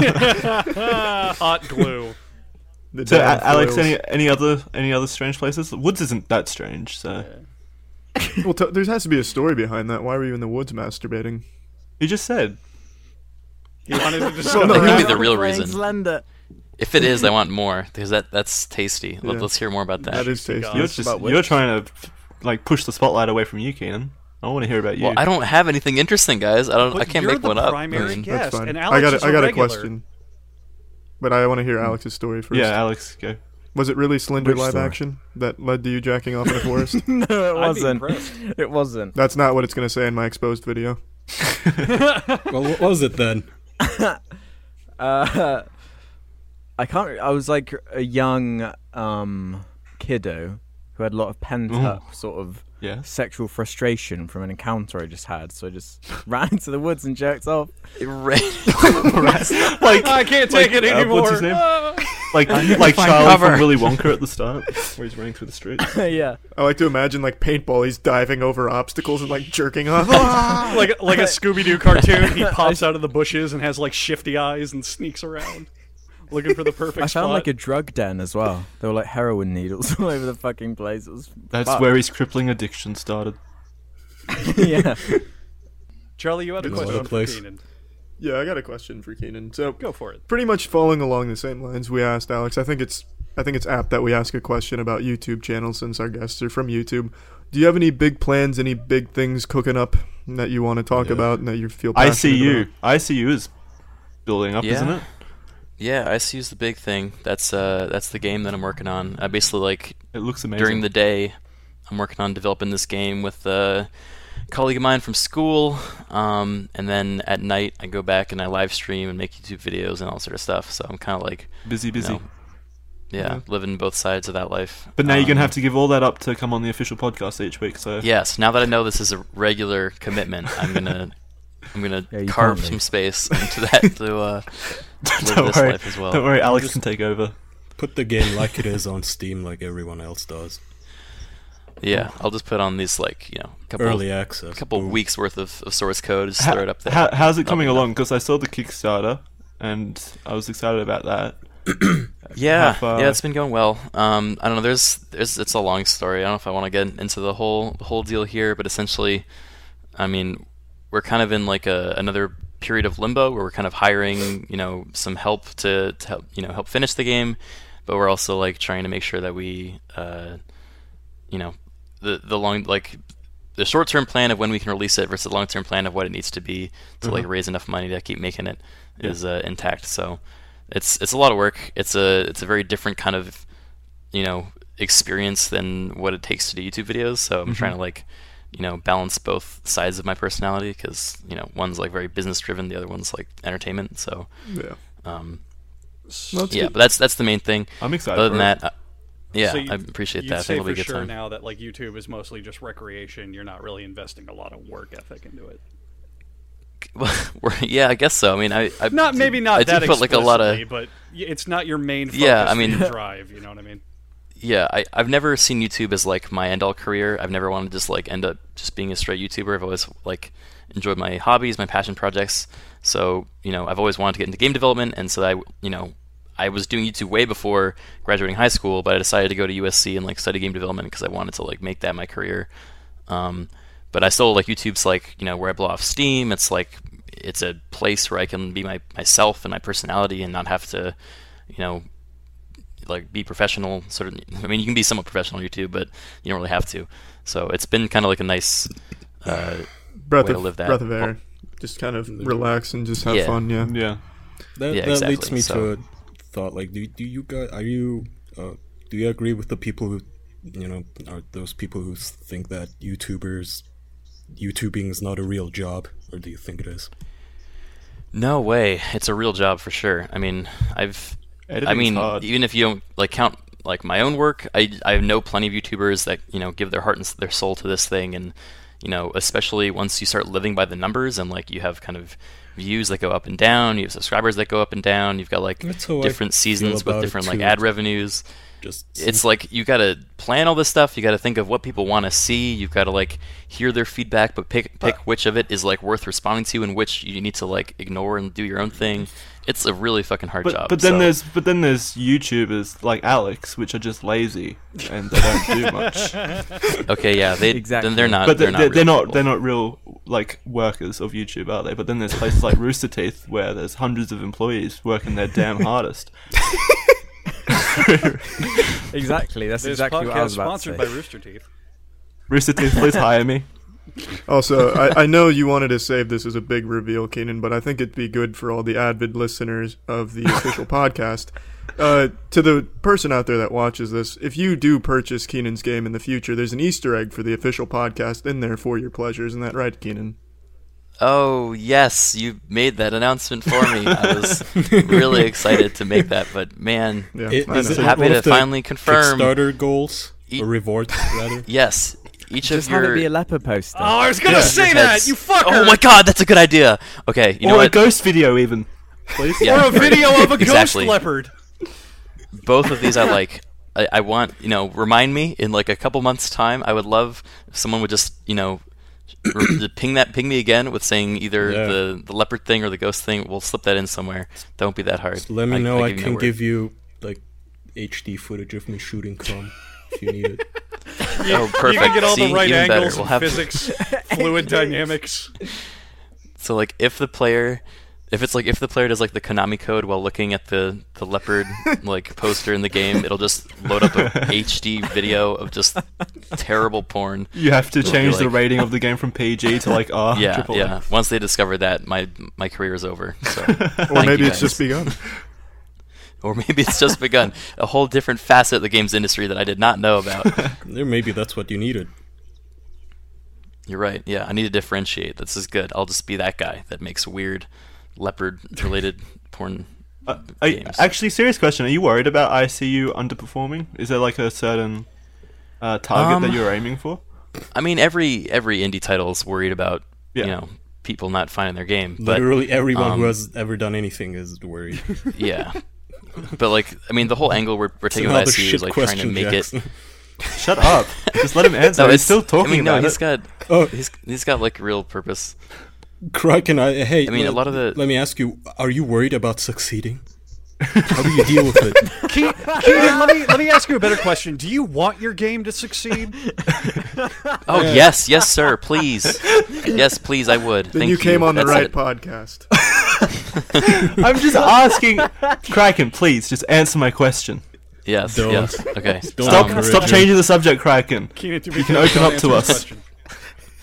Hot glue. The So, down A- Alex, foils. any any other any other strange places? Woods isn't that strange, so Well, t- there has to be a story behind that. Why were you in the woods masturbating? you just said. You wanted to discover no, That could be Africa? the real Playing reason. Slender. If it is, I want more because that that's tasty. Let, Yeah. Let's hear more about that. That is tasty. God. You're It's just about you're witch. trying to like push the spotlight away from you, Keenan. I want to hear about you. Well, I don't have anything interesting, guys. I don't. But I can't you're make the one up. I primary mean, guest. That's fine. And I Alex got is a, a I got a regular. question, but I want to hear Alex's story first. yeah, Alex, go. Was it really Slender Which live story? action that led to you jacking off in a forest? No, it I'd be wasn't. impressed. It wasn't. That's not what it's going to say in my exposed video. Well, what was it then? Uh, I can't. re- I was like a young um kiddo who had a lot of pent up sort of Yes. sexual frustration from an encounter I just had. So I just ran into the woods and jerked off. right. like I can't take like, it uh, anymore. what's his name? Ah. like like find Charlie cover. from Willy Wonka at the start, where he's running through the streets. Yeah. I like to imagine like paintball. He's diving over obstacles and like jerking off. like like a Scooby Doo cartoon. He pops out of the bushes and has like shifty eyes and sneaks around, looking for the perfect I found spot. like a drug den as well. There were like heroin needles all over the fucking place. It was That's fucked. where his crippling addiction started. yeah. Charlie, you had a It's question all for place. Keenan. Yeah, I got a question for Keenan. So Go for it. pretty much following along the same lines we asked Alex. I think it's I think it's apt that we ask a question about YouTube channels since our guests are from YouTube. Do you have any big plans, any big things cooking up that you want to talk Yeah. about and that you feel I passionate see you. about? I see you is building up, Yeah. isn't it? Yeah, I C U's the big thing. That's uh, that's the game that I'm working on. I basically like It looks amazing. during the day, I'm working on developing this game with a colleague of mine from school, um, and then at night I go back and I live stream and make YouTube videos and all sort of stuff. So I'm kind of like, busy, you busy. know, yeah, living both sides of that life. But now you're Um, gonna have to give all that up to come on the official podcast each week. So Yes, now that I know this is a regular commitment, I'm gonna I'm gonna Yeah, you carve can't some leave. space into that to uh, live don't this worry, life as well. don't worry. Alex Just- can take over. Put the game like it is on Steam, like everyone else does. Yeah, I'll just put on these like you know couple Early access. couple Boom. weeks worth of, of source code, just How- throw it up there. how- how's it That'll coming be along? Because I saw the Kickstarter, and I was excited about that. Yeah, How far- yeah, it's been going well. Um, I don't know. There's, there's, it's a long story. I don't know if I want to get into the whole, the whole deal here, but essentially, I mean, we're kind of in like a another period of limbo where we're kind of hiring, you know, some help to, to help, you know, help finish the game, but we're also like trying to make sure that we, uh, you know, the the long like the short term plan of when we can release it versus the long term plan of what it needs to be to Mhm. like raise enough money to keep making it is uh, intact. So it's it's a lot of work. It's a it's a very different kind of you know experience than what it takes to do YouTube videos. So I'm Mhm. trying to like you know balance both sides of my personality because you know one's like very business driven, the other one's like entertainment. So Yeah. um, Well, that's yeah, good. but that's that's the main thing. I'm excited. Other for than it. that, uh, yeah, So you- I appreciate You'd that. I say think it'll be for a good sure time. now that like YouTube is mostly just recreation. You're not really investing a lot of work ethic into it. Yeah, I guess so. I mean, I, I Not maybe not I that do put like a lot of explicitly, but y- it's not your main focus Yeah, I for mean- your drive. You know what I mean? yeah. I I've never seen YouTube as like my end all career. I've never wanted to just like end up just being a straight YouTuber. I've always like enjoyed my hobbies, my passion projects. So you know, I've always wanted to get into game development, and so I you know. I was doing YouTube way before graduating high school, but I decided to go to U S C and like study game development because I wanted to like make that my career. Um, but I still like YouTube's like you know where I blow off steam. It's like it's a place where I can be my myself and my personality and not have to, you know, like be professional. Sort of. I mean, you can be somewhat professional on YouTube, but you don't really have to. So it's been kind of like a nice uh, breath way of to live that. breath of air. Just kind of relax and just have Yeah. fun. Yeah. Yeah. That, Yeah, that leads exactly, me so- to a thought. Like, do do you guys are you uh, do you agree with the people who you know are those people who think that YouTubers YouTubing is not a real job, or do you think it is? No way. It's a real job for sure. I mean, I've I Editing's mean, hard. even if you don't like count like my own work, I I know plenty of YouTubers that you know give their heart and s- their soul to this thing, and you know, especially once you start living by the numbers and like you have kind of views that go up and down, you have subscribers that go up and down, you've got like That's how I different feel seasons with about it, different like too. ad revenues. Just It's like you got to plan all this stuff. You got to think of what people want to see. You've got to like hear their feedback, but pick pick which of it is like worth responding to and which you need to like ignore and do your own thing. It's a really fucking hard But job. but then so- there's but then there's YouTubers like Alex, which are just lazy and they don't do much. okay, yeah, they Exactly. then they're not. But they're, they're, not. they're real not people. they're not real like workers of YouTube, are they? But then there's places like Rooster Teeth where there's hundreds of employees working their damn hardest. Exactly. That's This exactly what I podcast was about to sponsored say. by Rooster Teeth. Rooster Teeth, please hire me. Also, I, I know you wanted to save this as a big reveal, Keenan, but I think it'd be good for all the avid listeners of the official podcast. Uh, to the person out there that watches this, if you do purchase Keenan's game in the future, there's an Easter egg for the official podcast in there for your pleasure. Isn't that right, Keenan? Oh yes, you made that announcement for me. I was really excited to make that, but man, Yeah, It- I is know. it happy one to of the finally confirm. Kickstarter goals E- or rewards rather? Yes, each Just of have your. it be a leopard poster. Oh, I was gonna Yeah. say your that, heads- you fucker! Oh my god, that's a good idea. Okay, you know or a what? ghost video even. Please. Yeah. Or a video of a Exactly. ghost leopard. Both of these I like. I, I want, you know, remind me in like a couple months' time. I would love if someone would just, you know, r- ping that, ping me again with saying either Yeah. the, the leopard thing or the ghost thing. We'll slip that in somewhere. That won't be that hard. Just let me know. I, give you can my word. give you like H D footage of me shooting Chrome if you need it. Oh, perfect. You can get all See, the right even better. angles We'll and have physics, fluid dynamics. so like if the player, if it's like if the player does like the Konami code while looking at the the leopard like poster in the game, it'll just load up a H D video of just terrible porn. You have to It'll be change the like- rating of the game from P G to like R. Yeah, triple A. yeah. Once they discover that, my my career is over. So, Or thank maybe you it's guys. just begun. Or maybe it's just begun. A whole different facet of the games industry that I did not know about. There, maybe that's what you needed. You're right. Yeah, I need to differentiate. This is good. I'll just be that guy that makes weird leopard-related porn Uh, are you- games. actually, serious question. Are you worried about I C U underperforming? Is there like a certain uh, target Um, that you're aiming for? I mean, every every indie title is worried about Yeah. you know people not finding their game. But Literally everyone um, who has ever done anything is worried. yeah, but like I mean, the whole angle we're, we're taking with Another I C U shit is like trying to question, make Jackson. it. Shut up. Just let him answer. No, He's it's still talking I mean, no, about he's it. got Oh, he's he's got like real purpose. Kraken, I hey. I mean, a let- lot of the- Let me ask you: are you worried about succeeding? How do you deal with it? Ke- Keenan, let me let me ask you a better question. Do you want your game to succeed? Oh yes, yes, sir. Please, yes, please. I would. Then Thank you came on the That's right it. podcast. I'm just asking. Kraken, please, just answer my question. Yes, Don't. yes. Okay. Don't Stop, encourage stop it. changing the subject, Kraken. Keenan, to be You can fair, open don't up to answer the us. question.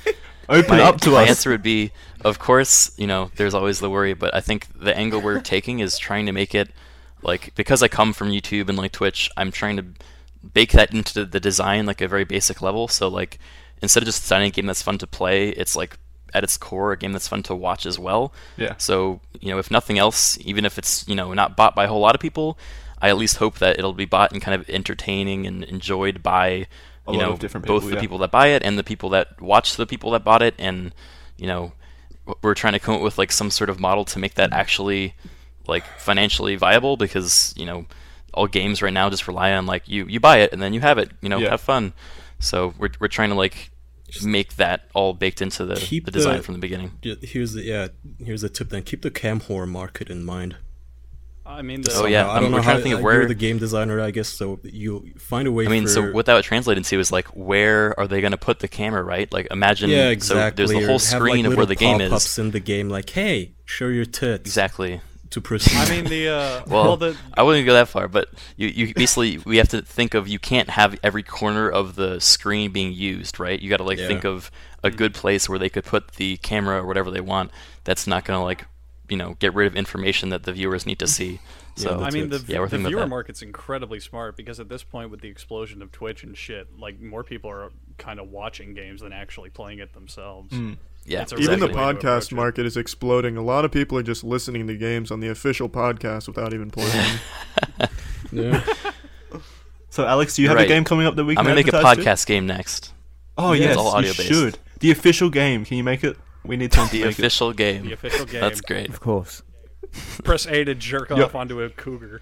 Open my, up to my us. answer would be, of course, you know, there's always the worry, but I think the angle we're taking is trying to make it, like, because I come from YouTube and, like, Twitch, I'm trying to bake that into the design, like, a very basic level, so, like, instead of just designing a game that's fun to play, it's, like, at its core, a game that's fun to watch as well. Yeah. So, you know, if nothing else, even if it's, you know, not bought by a whole lot of people, I at least hope that it'll be bought and kind of entertaining and enjoyed by, A you lot know, of different both people, the yeah. people that buy it and the people that watch the people that bought it. And, you know, w- we're trying to come up with, like, some sort of model to make that actually, like, financially viable, because, you know, all games right now just rely on, like, you, you buy it and then you have it, you know, Yeah. have fun. So we're we're trying to, like, make that all baked into the, Keep the design the- from the beginning. Ju- Here's the yeah. Here's a tip then. Keep the cam horror market in mind. I mean, the, Oh, yeah. Somehow. I um, don't know we're how. trying to think of uh, where- You're the game designer, I guess. So you find a way. I mean, for, so what that would translate into is, like, where are they going to put the camera, right? Like, imagine, Yeah, exactly. so there's the or whole have, screen like, of where the little game pop-ups is. in the game, like, hey, show your tits. Exactly. To proceed. I mean, the uh, Well, well, the I wouldn't go that far, but you, you basically we have to think of, you can't have every corner of the screen being used, right? You got to, like, Yeah. think of a good place where they could put the camera or whatever they want. That's not going to, like, you know, get rid of information that the viewers need to see. So Yeah, I that's mean, it. the, Yeah, we're the thinking about viewer that. market's incredibly smart, because at this point, with the explosion of Twitch and shit, like, more people are kind of watching games than actually playing it themselves. yeah, It's a Even the exactly. way to approach podcast it. market is exploding. A lot of people are just listening to games on the official podcast without even playing them. Yeah. So, Alex, do you have Right. a game coming up that we can I'm gonna make a advertise to? podcast game next. Oh, Yeah, yes, it's all you audio-based. should. The official game. Can you make it? We need time to The make official game. The official game. That's great. Of course. Press A to jerk Yep. off onto a cougar.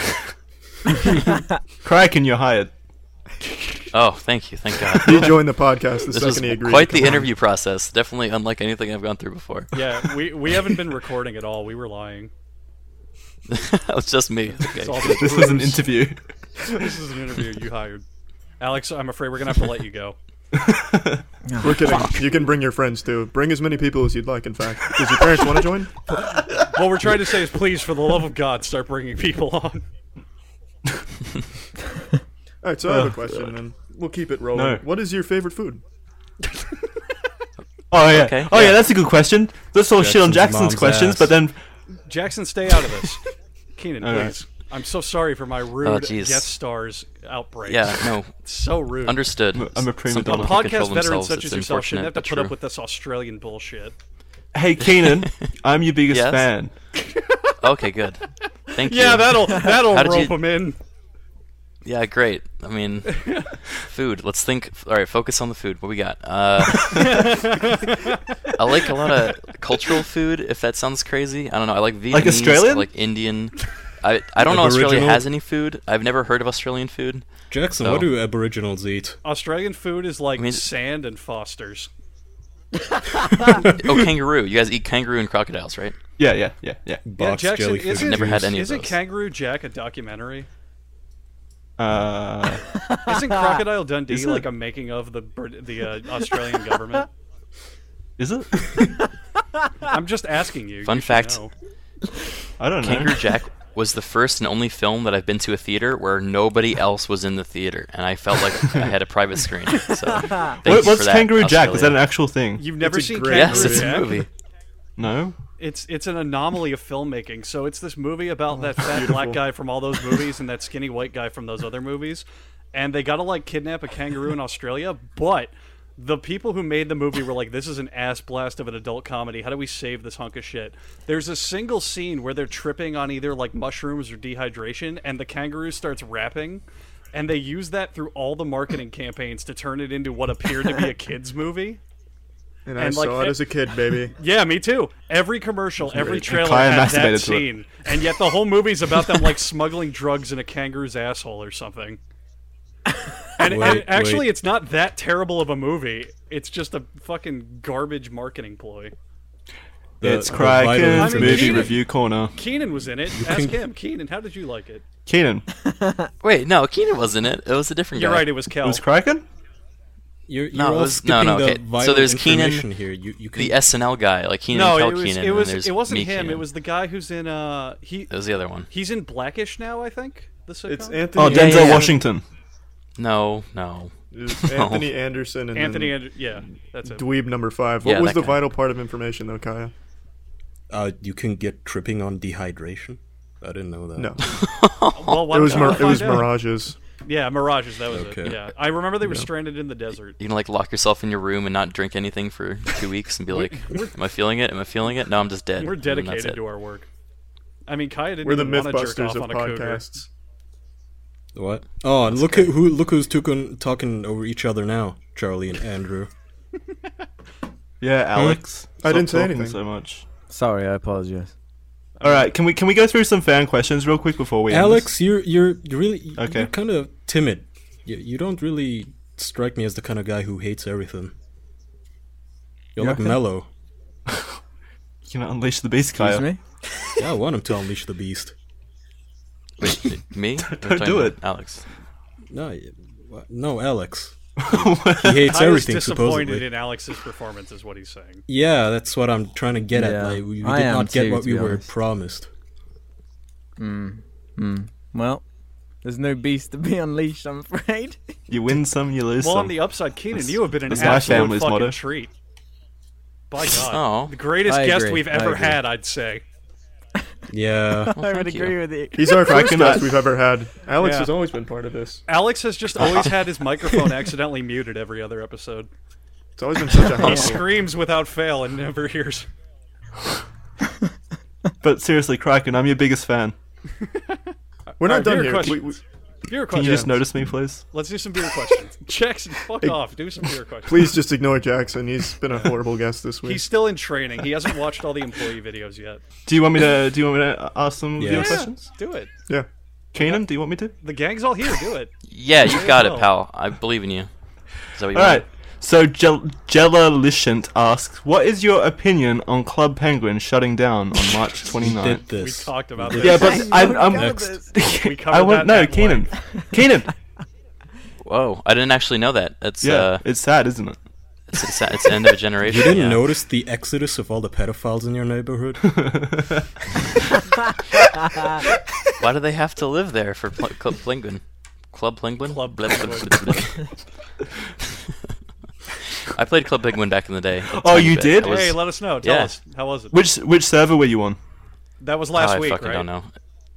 it. Kraken, you're hired. Oh, thank you, thank God. He joined the podcast the This second was he agreed. quite to the come on. interview process. Definitely unlike anything I've gone through before. Yeah, we we haven't been recording at all. We were lying. It was just me. Okay. It's all just This was an ruse. interview. This is an interview you hired. Alex, I'm afraid we're gonna have to let you go. We're kidding. You can bring your friends too. Bring as many people as you'd like. In fact, does your parents want to join? What we're trying to say is, please, for the love of God, start bringing people on. All right, so I have a question, and we'll keep it rolling. No. What is your favorite food? Oh, yeah. Okay, Oh, yeah. yeah. that's a good question. Let's all shit on Jackson's Jackson's mom's questions, ass. but then... Jackson, stay out of this. Keenan, All right. please. I'm so sorry for my rude Oh, jeez. guest stars outbreak. Yeah, no, It's so rude. understood. I'm a prima Some donna. a people can control podcast veteran themselves. such It's as yourself shouldn't have unfortunate, to but put up true. with this Australian bullshit. Hey, Keenan, I'm your biggest Yes? fan. Okay, good. Thank you. Yeah, that'll that'll How did rope you- him in. Yeah, great. I mean, food. Let's think. All right, focus on the food. What we got? Uh, I like a lot of cultural food. If that sounds crazy, I don't know. I like Vietnamese. Australian? I like Indian. I I don't know Australia Aboriginal? has any food. I've never heard of Australian food. Jackson, So- what do Aboriginals eat? Australian food is like I mean- sand and Foster's. Oh, kangaroo. You guys eat kangaroo and crocodiles, right? Yeah, yeah, yeah, yeah. Yeah, Box Jackson, jellyfish isn't, Never had juice. any of isn't those. Kangaroo Jack a documentary? Uh, Isn't Crocodile Dundee Is it? like a making of the Brit- the uh, Australian government? is it? I'm just asking you. Fun You should fact. know. I don't know. Kangaroo Jack was the first and only film that I've been to a theater where nobody else was in the theater, and I felt like I had a private screen. So, thank What, you what's for that, Kangaroo Jack? Is that Australia. an actual thing? You've never It's a seen great Kangaroo Yes, it's Jack? a movie. No? It's it's an anomaly of filmmaking. So it's this movie about that fat black guy from all those movies and that skinny white guy from those other movies, and they gotta like kidnap a kangaroo in Australia. But the people who made the movie were like, "This is an ass blast of an adult comedy. How do we save this hunk of shit?" There's a single scene where they're tripping on either like mushrooms or dehydration, and the kangaroo starts rapping. And they use that through all the marketing campaigns to turn it into what appeared to be a kids movie. And, I And, like, saw it it- as a kid, baby. Yeah, me too. Every commercial, every trailer Kaya had that masturbated to it. scene, and yet the whole movie's about them like smuggling drugs in a kangaroo's asshole or something. And, Wait, and actually, wait. it's not that terrible of a movie. It's just a fucking garbage marketing ploy. The- it's the vital Kraken's I mean, movie Keenan- review corner. Keenan was in it. Ask him. Keenan, how did you like it? Keenan, Wait, no, Keenan wasn't it. It was a different You're guy. right. It was Kel. it was Kraken? You're, you're No, it all was- skipping no, no, the okay. So vital there's Keenan, information here. You, you can, The S N L guy, like Keenan no, Kel it was. Keenan. It and was. there's It wasn't me him. Keenan. It was the guy who's in. Uh, he. It was the other one. He's in Blackish now, I think. The sitcom. It's Anthony. Oh, Yeah, Denzel yeah, yeah. Washington. No, no. It was Anthony Anderson and Anthony, then and yeah, that's it. dweeb number five. What Yeah, was that the guy. vital part of information though, Kaya? Uh, you can get tripping on dehydration. I didn't know that. No, Well, why it was don't you mir- it was find out? mirages. Yeah, mirages. That was it. Okay. Yeah, I remember they were Yeah. stranded in the desert. You can like lock yourself in your room and not drink anything for two weeks and be like, "Am I feeling it? Am I feeling it? No, I'm just dead." We're And then that's dedicated it. to our work. I mean, Kaya didn't We're the even want to jerk MythBusters off of on a cougar. podcasts. What? Oh, and look at who look who's talking talking over each other now, Charlie and Andrew. Yeah, Alex. I Stop didn't say talking anything. so much. Sorry, I apologize. All right, can we can we go through some fan questions real quick before we end Alex, you're you're you're really Okay. you're kind of timid. You, you don't really strike me as the kind of guy who hates everything. You're You like reckon? mellow. this? You know, unleash the beast, Excuse Kaya. me? Yeah, I want him to unleash the beast. Wait, me? Or Don't talking do about it. Alex. No, y- what? no, Alex. He hates Kaya's everything disappointed supposedly. in Alex's performance, is what he's saying. Yeah, that's what I'm trying to get Yeah, at. Like, we, we I did am not get too, what to we be were honest. promised. Hmm. Hmm. Well, there's no beast to be unleashed, I'm afraid. You win some, you lose Well, some. on the upside, Keenan, That's- you have been an that's my absolute family's fucking motto. treat. By God, Oh. the greatest I guest agree, we've I ever agree. had, I'd say. Yeah. Well, I would thank you. agree with you. He's our first Cracking guest up. we've ever had. Alex Yeah. has always been part of this. Alex has just always had his microphone accidentally muted every other episode. It's always been such a He hassle. screams without fail and never hears. But seriously, Kraken, I'm your biggest fan. We're not Alright, done beer here. questions. We, we, Beer Can questions. you just notice me, please? Let's do some beer questions. Jackson, fuck off. Do some beer questions. please just ignore Jackson. He's been a horrible guest this week. He's still in training. He hasn't watched all the employee videos yet. Do you want me to? Do you want me to ask some Yeah. viewer Yeah. questions? Do it. yeah. Keenan, do you want me to? The gang's all here. Do it. Yeah, you May got as it, well. pal. I believe in you. Is that what you All want? right. So Jel- Jella Lishant asks, "What is your opinion on Club Penguin shutting down on March Did 29th?" We this. talked about We this. Yeah, but I I'm, know I'm we next. covered We I covered want that no at Keenan. length. Keenan. Whoa, I didn't actually know that. That's Yeah, uh, it's sad, isn't it? it's, it's, it's the end of a generation. You didn't yeah. notice the exodus of all the pedophiles in your neighborhood? Why do they have to live there for pl- Club Penguin? Club Penguin? Club Blah, blah, Penguin. blah, blah, blah. I played Club Penguin back in the day. a Oh, tiny you bit. did? I was- Hey, let us know. Tell yeah. us. How was it? Which which server were you on? That was Oh, last I week, fucking right? don't know.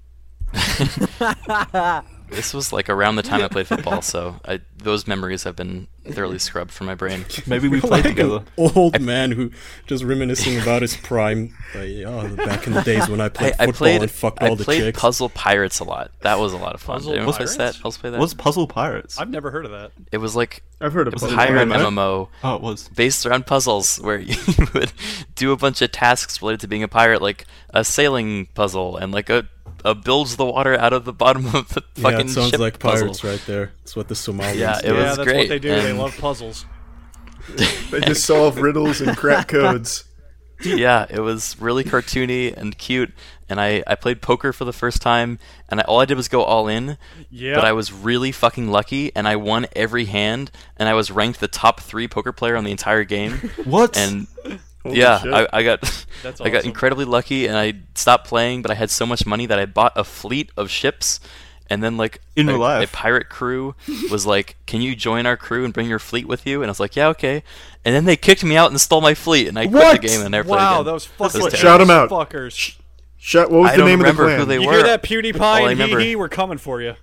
This was like around the time I played football, so I, those memories have been thoroughly scrubbed from my brain. Maybe we You're played like together. an old man who just reminiscing about his prime. Like, oh, back in the days when I I, played I football played and fucked I all the played chicks. Puzzle Pirates a lot. That was a lot of fun. Puzzle Did anyone play Pirates? that? Else play that? What's Puzzle Pirates? I've never heard of that. It was like I've heard of Was a it Puzzle an pirate M M O? Pirates. M M O Oh, it was. based around puzzles where you would do a bunch of tasks related to being a pirate, like a sailing puzzle and like a, a builds the water out of the bottom of the Yeah, fucking it sounds ship like puzzle. pirates right there. It's what the Somalians Yeah, do. it yeah, was that's great, what they do. They and- love puzzles. They just solve riddles and crack codes. Yeah, it was really cartoony and cute. And I, I played poker for the first time, and I, all I did was go all in. Yeah. But I was really fucking lucky, and I won every hand, and I was ranked the top three poker player on the entire game. What? And Holy yeah, shit. I, I got That's I got awesome. incredibly lucky, and I stopped playing. But I had so much money that I bought a fleet of ships, and then like In a, real life. a pirate crew was like, "Can you join our crew and bring your fleet with you?" And I was like, "Yeah, okay." And then they kicked me out and stole my fleet, and I quit What? the game and never Wow, played again. those fucking what- Shout 'em out. fuckers. Shut, what was I the don't name of the remember clan? who they You were. hear that, All PewDiePie I and remember- Hee Hee? We're coming for you.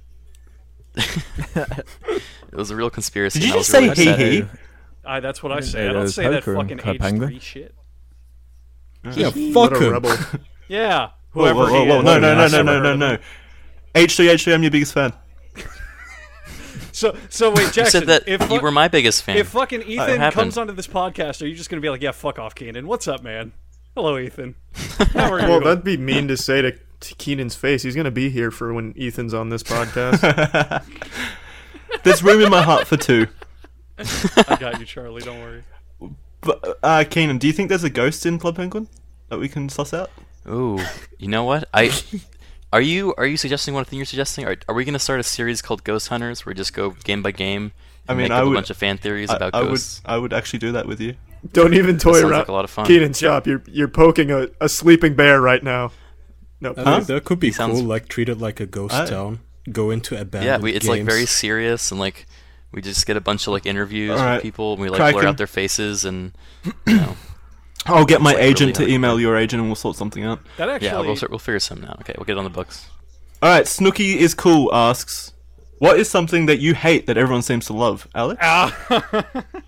It was a real conspiracy. Did you and I just was say really hee upset. hee? I, that's what I didn't say. know I there don't was say that poker in fucking Club age Penguin. three shit. Yeah, What fuck a him. rebel. Yeah, Whoa, whoever whoa, whoa, he whoa. is. No, no, no, I've no, never no, heard no, of no. him. H three, H three, I'm your biggest fan. So, so wait, You Jackson. said that if you fuck- were my biggest fan. If fucking Ethan happened. comes onto this podcast, are you just gonna be like, "Yeah, fuck off, Keenan. What's up, man? Hello, Ethan. How are you?" Well, that'd be mean to say to, to Keenan's face. He's going to be here for when Ethan's on this podcast. There's room in my heart for two. I got you, Charlie. Don't worry. But, uh, Keenan, do you think there's a ghost in Club Penguin that we can suss out? Ooh, you know what? I are you are you suggesting one thing you're suggesting? Are, are we going to start a series called Ghost Hunters, where we just go game by game? I And mean, make I up would- a bunch of fan theories I, about I would, ghosts. I would actually do that with you. Don't even toy sounds around. like a lot of fun. Keenan, stop. You're, you're poking a, a sleeping bear right now. No. I Huh? think that could be Sounds- cool. Like treat it like a ghost I- town. Go into abandoned Yeah, we, it's like games. very serious and like We just get a bunch of like interviews Alright. with people, and we like Kraken. blur out their faces, and you know, I'll get my It's like agent really to email hard. your agent, and we'll sort something out. That actually. yeah, we'll we'll figure something out. Okay, we'll get it on the books. All right, Snooky is cool. Asks, what is something that you hate that everyone seems to love? Alex? Ah.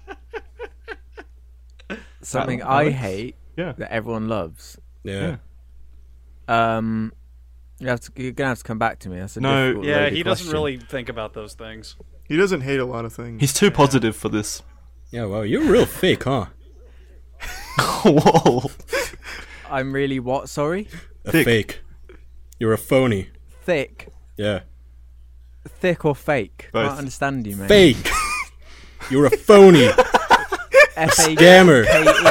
Something Uh, I Alex? hate Yeah. that everyone loves. Yeah. Um, you have to, you're gonna have to come back to me. That's a No. difficult, yeah, loaded he doesn't question. really think about those things. He doesn't hate a lot of things. He's too positive for this. Yeah, wow, you're real fake, huh? Whoa. I'm really what? Sorry, A Thick. fake. You're a phony. thick, Yeah. thick or fake? Both. Can't understand you, mate. Fake! You're a phony! F A K E. Scammer!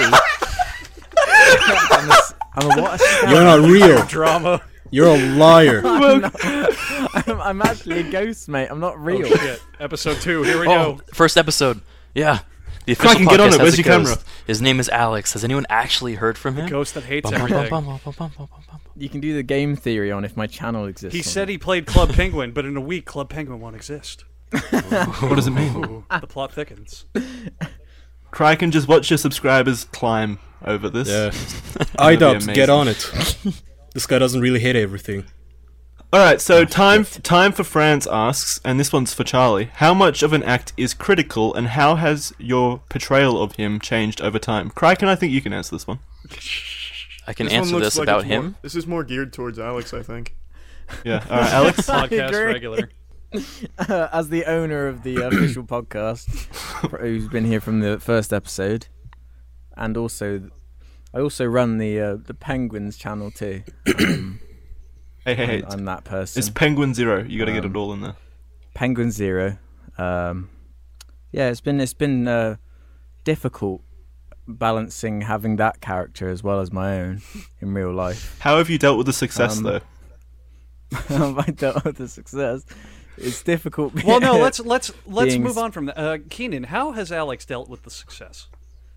I'm, a, s- I'm a what? A scammer. You're not real! Drama. You're a liar! I'm, not- I'm, I'm actually a ghost, mate. I'm not real. Oh, shit. Episode two. Here we Oh, go. first episode. Yeah. The official Kraken, get on podcast it. has Where's a your camera? ghost. His name is Alex. Has anyone actually heard from him? Ghost that hates Bum, bum, everything. bum, bum, bum, bum, bum, bum. You can do the game theory on if my channel exists. He or said not. he played Club Penguin, but in a week, Club Penguin won't exist. What does it mean? Ooh, the plot thickens. Kraken, just watch your subscribers climb over this. Yeah. That'd be iDubbbz, get amazing. on it. This guy doesn't really hate everything. Alright, so time time for France asks, and this one's for Charlie. How much of an act is critical, and how has your portrayal of him changed over time? Kraken, I think you can answer this one. I can This one answer looks this like about it's more- him. This is more geared towards Alex, I think. Yeah, alright, Alex? Podcast agree. regular. Uh, as the owner of the official podcast, who's been here from the first episode, and also, I also run the uh, the Penguins channel too. Um, Hey, hey, hey. I'm, I'm that person. It's Penguin Zero. You gotta get Um, it all in there. Penguin Zero. Um, yeah, it's been it's been uh, difficult balancing having that character as well as my own in real life. How have you dealt with the success, um, though? Have I dealt with the success? It's difficult. Well, no, let's let's let's Being move s- on from that. Uh, Keenan, how has Alex dealt with the success?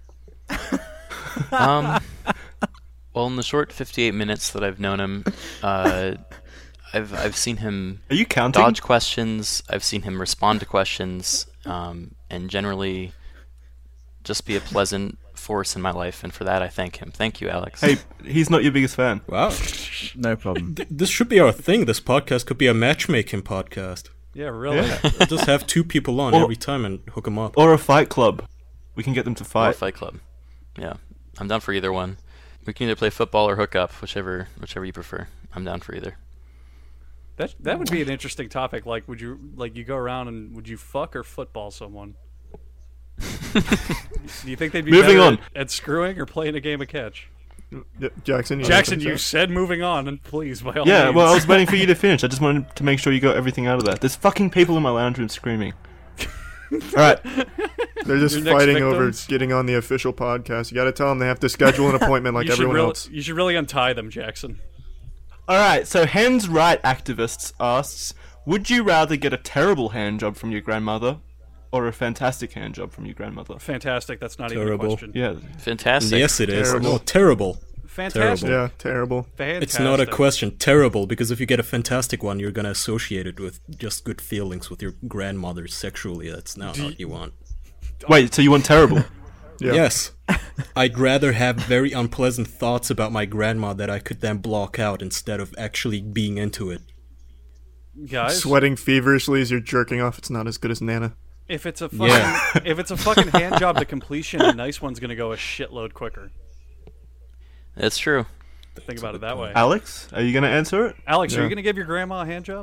Um, well, in the short fifty-eight minutes that I've known him, uh, I've I've seen him Are you counting? dodge questions. I've seen him respond to questions, um, and generally just be a pleasant force in my life. And for that, I thank him. Thank you, Alex. Hey, he's not your biggest fan. Wow. No problem. Th- This should be our thing. This podcast could be a matchmaking podcast. Yeah, really. Yeah. We'll just have two people on Or- every time and hook them up. Or a fight club. We can get them to Or fight. Fight Club. Yeah, I'm down for either one. We can either play football or hook up, whichever whichever you prefer. I'm down for either. That that would be an interesting topic. Like, would you like you go around and would you fuck or football someone? Do you think they'd be Moving better on. At, at screwing or playing a game of catch? Yeah, Jackson, you Jackson, have you said moving on, and please, by all Yeah, means. well, I was waiting for you to finish. I just wanted to make sure you got everything out of that. There's fucking people in my lounge room screaming. Alright, They're just Your next fighting over victims? getting on the official podcast. You got to tell them they have to schedule an appointment like you should everyone really, else. You should really untie them, Jackson. alright, so Hen's Right Activists asks, would you rather get a terrible hand job from your grandmother or a fantastic hand job from your grandmother? Fantastic. That's not even a Terrible. question. Yeah, Fantastic. Yes, it is. Terrible. No, terrible. Fantastic. Yeah, terrible. Fantastic. It's not a question. Terrible, because if you get a fantastic one, you're gonna associate it with just good feelings with your grandmother sexually. That's not what you want. Wait, so you want terrible? Yeah. Yes. I'd rather have very unpleasant thoughts about my grandma that I could then block out instead of actually being into it. Guys, Sweating feverishly as you're jerking off. It's not as good as Nana. if it's a fucking Yeah. if it's a fucking hand job to completion, a nice one's gonna go a shitload quicker. That's true. Think about it that way. Alex, are you gonna answer it? Alex, are Yeah. you gonna give your grandma a hand job?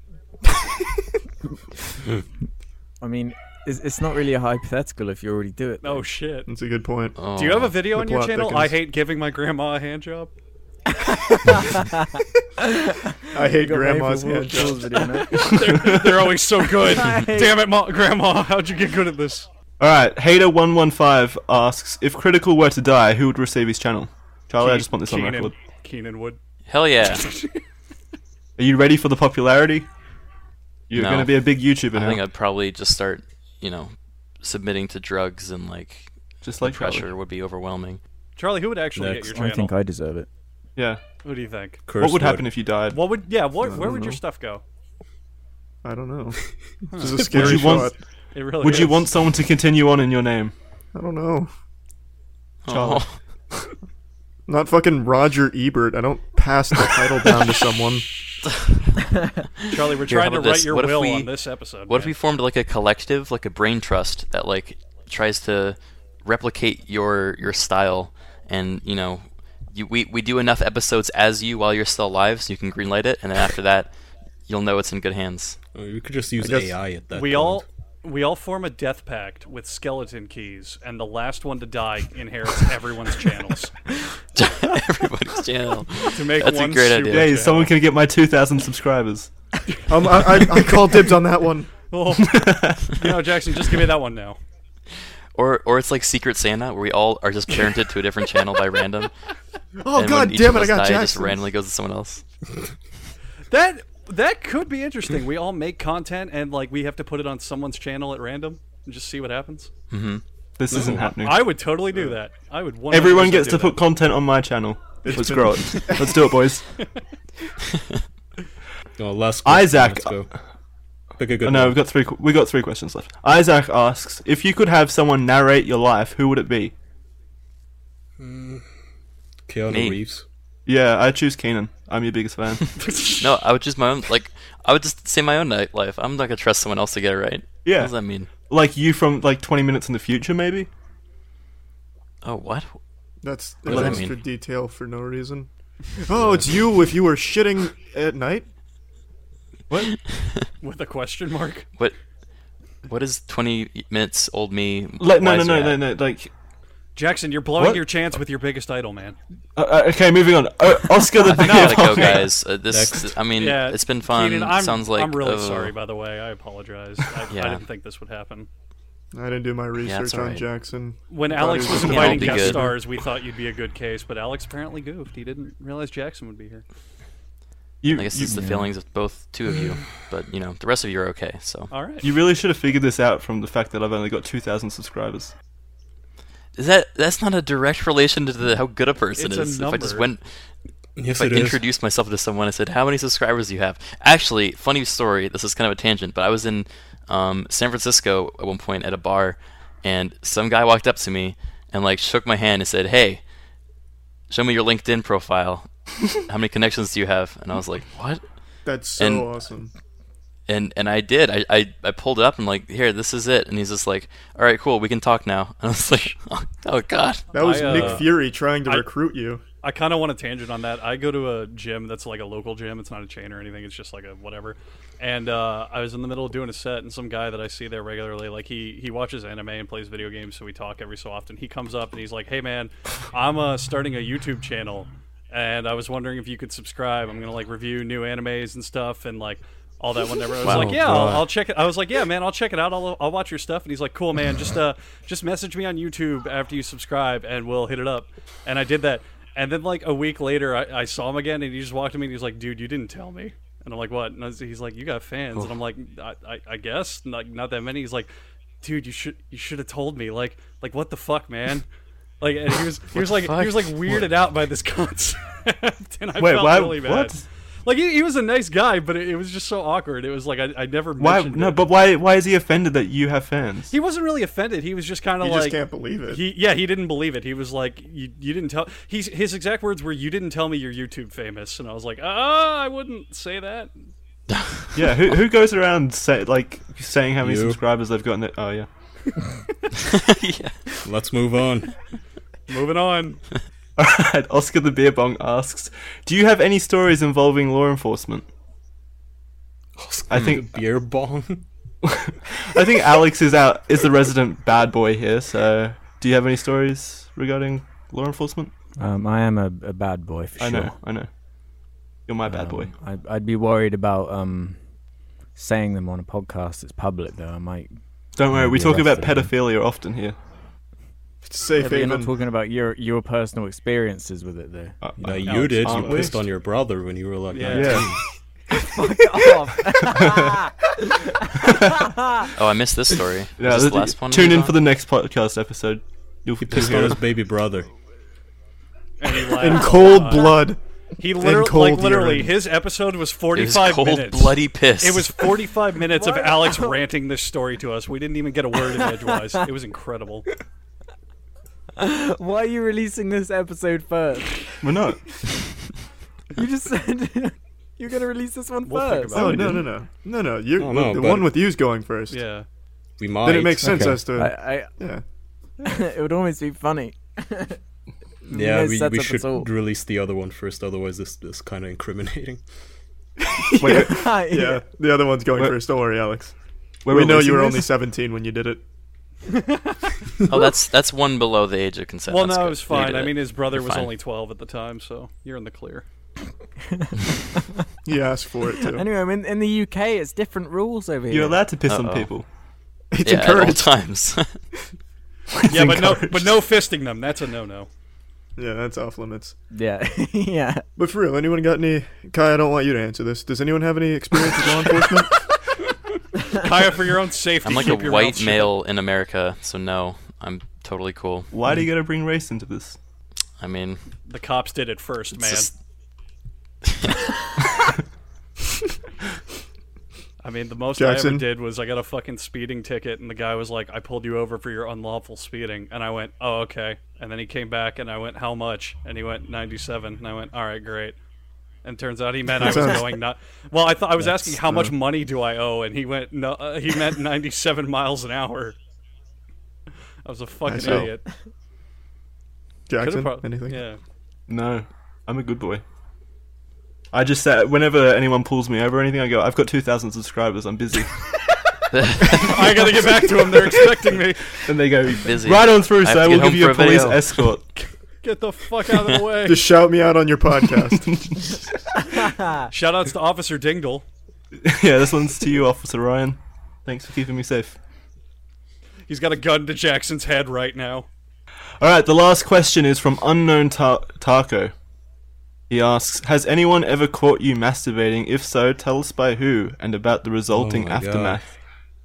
I mean, it's, it's not really a hypothetical if you already do it. Oh shit. That's a good point. Oh. Do you have a video The on your plot channel? thickens. I hate giving my grandma a hand job. I hate Got grandma's Rainbow hand Wolves jobs. video, mate. they're, they're always so good. I hate- Damn it, Ma- grandma! How'd you get good at this? Alright, Hater one one five asks, if Critical were to die, who would receive his channel? Charlie, I just want this on Keenan, record. Keenan Wood. Hell yeah. Are you ready for the popularity? You're No. gonna be a big YouTuber I now. think I'd probably just start, you know, submitting to drugs and like Just the like Charlie. pressure would be overwhelming. Charlie, who would actually Next. get your I channel? think I deserve it. Yeah. Who do you think? What would happen if you died? What would? Yeah. What? I Where don't would your know. stuff go? I don't know. Just a Would scary you want- shot. It really Would is. you want someone to continue on in your name? I don't know. Charlie. Oh. Not fucking Roger Ebert. I don't pass the title down to someone. Charlie, we're Here, trying how to about write this? your What if will we- on this episode. What if man. we formed like a collective, like a brain trust that like tries to replicate your your style, and you know, you, we we do enough episodes as you while you're still alive, so you can greenlight it, and then after that, you'll know it's in good hands. Oh, you could just use I guess A I at that we point. all we all form a death pact with skeleton keys, and the last one to die inherits everyone's channels Everybody's channel. to make That's a one great super idea. Hey, channel. someone can get my two thousand subscribers. Um, I, I, I call dibs on that one. Well, you know, Jackson, just give me that one now. Or or it's like Secret Santa, where we all are just parented to a different channel by random. Oh and god when each damn of it! I us got die, it just Jackson. randomly goes to someone else. That that could be interesting. We all make content, and like we have to put it on someone's channel at random and just see what happens. Mm-hmm. This isn't happening. I would totally do that. I would. one hundred percent Everyone gets do to that. put content on my channel. It's Let's been- grow it. Let's do it, boys. Oh, last question, Isaac. Let's go. Pick a good Oh, no, one. we've got three. We got three questions left. Isaac asks, if you could have someone narrate your life, who would it be? Keanu Me. Reeves. Yeah, I choose Keenan. I'm your biggest fan. No, I would just my own like I would just say my own night life. I'm not gonna trust someone else to get it right. Yeah. What does that mean? Like you from like twenty minutes in the future, maybe. Oh, what? That's What does that extra mean? detail for no reason. Oh, it's you if you were shitting at night. What? with a question mark. What? What is twenty minutes old me? Like, no, no, wiser no, at? no, no. Like, Jackson, you're blowing What? your chance with your biggest idol, man. uh, uh, okay, moving on. Uh, Oscar the I gotta go, guys. Uh, this, Next. I mean, Yeah, it's been fun. Keenan, I'm, Sounds like I'm really oh, sorry, by the way. I apologize. I, Yeah. I didn't think this would happen. I didn't do my it's research on alright. Jackson. When Thought Alex he was was gonna inviting be guest good. stars, we thought you'd be a good case, but Alex apparently goofed. He didn't realize Jackson would be here. You, I guess you, it's the feelings of both two of you, but you know the rest of you are okay. So All right. you really should have figured this out from the fact that I've only got two thousand subscribers. is that that's not a direct relation to the, how good a person It's a is. If I just number. went, Yes, if I it is. introduced myself to someone, I said, "How many subscribers do you have?" Actually, funny story. This is kind of a tangent, but I was in um, San Francisco at one point at a bar, and some guy walked up to me and like shook my hand and said, "Hey, show me your LinkedIn profile. How many connections do you have?" And I was like, "What?" That's so And- awesome. And and I did. I, I, I pulled it up and like, here, this is it. And he's just like, all right, cool, we can talk now. And I was like, oh, oh god. That was I, uh, Nick Fury trying to I- recruit you. I kind of want a tangent on that. I go to a gym that's like a local gym. It's not a chain or anything. It's just like a whatever. And uh, I was in the middle of doing a set, and some guy that I see there regularly, like he he watches anime and plays video games, so we talk every so often. He comes up and he's like, "Hey man, I'm uh, starting a YouTube channel, and I was wondering if you could subscribe. I'm gonna like review new animes and stuff, and like." All that whenever I was Wow. like, yeah, I'll, God. I'll check it. I was like, yeah, man, I'll check it out. I'll, I'll watch your stuff. And he's like, cool, man. Just uh, just message me on YouTube after you subscribe, and we'll hit it up. And I did that. And then like a week later, I, I saw him again, and he just walked to me and he was like, dude, you didn't tell me. And I'm like, what? And I was, he's like, you got fans. And I'm like, I, I, I guess not, not that many. He's like, dude, you should you should have told me. Like like what the fuck, man. Like and he was he was the like fuck? he was like weirded out by this concept, and I Wait, felt why? really bad. What? Like he, he was a nice guy, but it, it was just so awkward. It was like I, I never Why? mentioned No, it. but why? Why is he offended that you have fans? He wasn't really offended. He was just kind of You like just can't believe it. he yeah he didn't believe it. He was like you, you didn't tell. He's his exact words were you didn't tell me you're YouTube famous, and I was like ah I wouldn't say that. Yeah, who who goes around say like saying how many You. subscribers they've gotten? Oh yeah. Yeah. Let's move on. Moving on. Alright, Oscar the Beer Bong asks, do you have any stories involving law enforcement? I think beer bong. I think Alex is out is the resident bad boy here. So, do you have any stories regarding law enforcement? Um, I am a, a bad boy for I sure. know, I know. You're my bad boy. Um, I'd, I'd be worried about um, saying them on a podcast that's public, though. I might. Don't worry, we be talk about arrested. pedophilia often here. Safe Yeah, but you're not haven. talking about your your personal experiences with it, though. Uh, No, uh, you Alex, did. You aren't we? pissed on your brother when you were like Yeah. nineteen. Yeah. Fuck off! Oh, I missed this story. Was Yeah, this th- the last one? tune we in got? for the next podcast episode. You'll, He you'll pissed hear on it. his baby brother. And he laughed In a cold lot. blood. He literally, cold like literally, urine. his episode was It was forty-five cold, minutes. bloody piss. It was forty-five minutes of Alex ranting this story to us. We didn't even get a word in edgewise. It was incredible. Why are you releasing this episode first? We're not. You just said you're going to release this one We'll think first. about Oh it. no no no no no! You Oh, no, the but- one with you's going first. Yeah. We might. Then it makes sense Okay. as to I, I, yeah. it would almost be funny. Yeah, This we, sets we up should us all. release the other one first, otherwise this is kind of incriminating. Wait, Yeah, the other one's going Wait. first. Don't worry, Alex. we're we know releasing you were this? only seventeen when you did it. Oh, that's that's one below the age of consent. Well, That's no, good. it was You fine. did I it. mean, his brother You're was fine. only twelve at the time, so you're in the clear. He asked for it too. Anyway, in, in the U K, it's different rules over here. You're allowed to piss on Uh-oh. people. It's yeah, at all encouraged. times. Yeah, but no, encouraged. but no fisting them. That's a no-no. Yeah, that's off limits. Yeah, yeah. But for real, anyone got any? Kai, I don't want you to answer this. Does anyone have any experience with law enforcement? Kaya, for your own safety, I'm like keep a your mouth white shut. male in America, so no, I'm totally cool. Why do you gotta bring race into this? I mean, The cops did it first, it's man. just- I mean, the most I Jackson? ever did was I got a fucking speeding ticket, and the guy was like, "I pulled you over for your unlawful speeding," and I went, "Oh, okay." And then he came back, and I went, "How much?" And he went, ninety-seven, and I went, "All right, great." And turns out he meant I was Sounds- going not. Well, I thought I was That's, asking how much uh, money do I owe, and he went, "No," uh, he meant ninety-seven miles an hour. I was a fucking see. idiot. Could've Jackson, prob- anything? Yeah. No, I'm a good boy. I just say whenever anyone pulls me over or anything, I go, "I've got two thousand subscribers. I'm busy." I gotta get back to him. They're expecting me. And they go, Busy. "Right on through, I have sir. to We'll get give home you for a a police video." escort." Get the fuck out of the way. Just shout me out on your podcast. Shoutouts to Officer Dingle. Yeah, this one's to you, Officer Ryan. Thanks for keeping me safe. He's got a gun to Jackson's head right now. All right, the last question is from Unknown Ta- Taco. He asks, "Has anyone ever caught you masturbating? If so, tell us by who and about the resulting Oh my God. aftermath."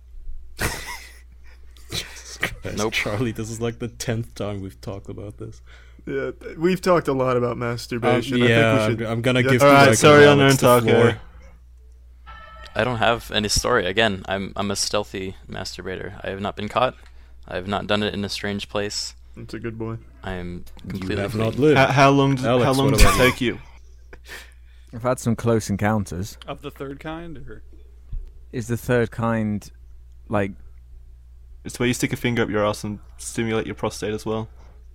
Guys, Nope. Charlie, this is like the tenth time we've talked about this. Yeah, th- we've talked a lot about Um, masturbation. yeah, I think we I'm, should. I'm gonna Yeah. give. All right, like, sorry, Alex Unknown the Taco. floor. I don't have any story. Again, I'm I'm a stealthy masturbator. I have not been caught. I have not done it in a strange place. It's a good boy. I am You completely have clean. not lived. How, how long? Did, Alex, how long what did it about you? take you? I've had some close encounters. Of the third kind? Or? Is the third kind like? It's where you stick a finger up your ass and stimulate your prostate as well.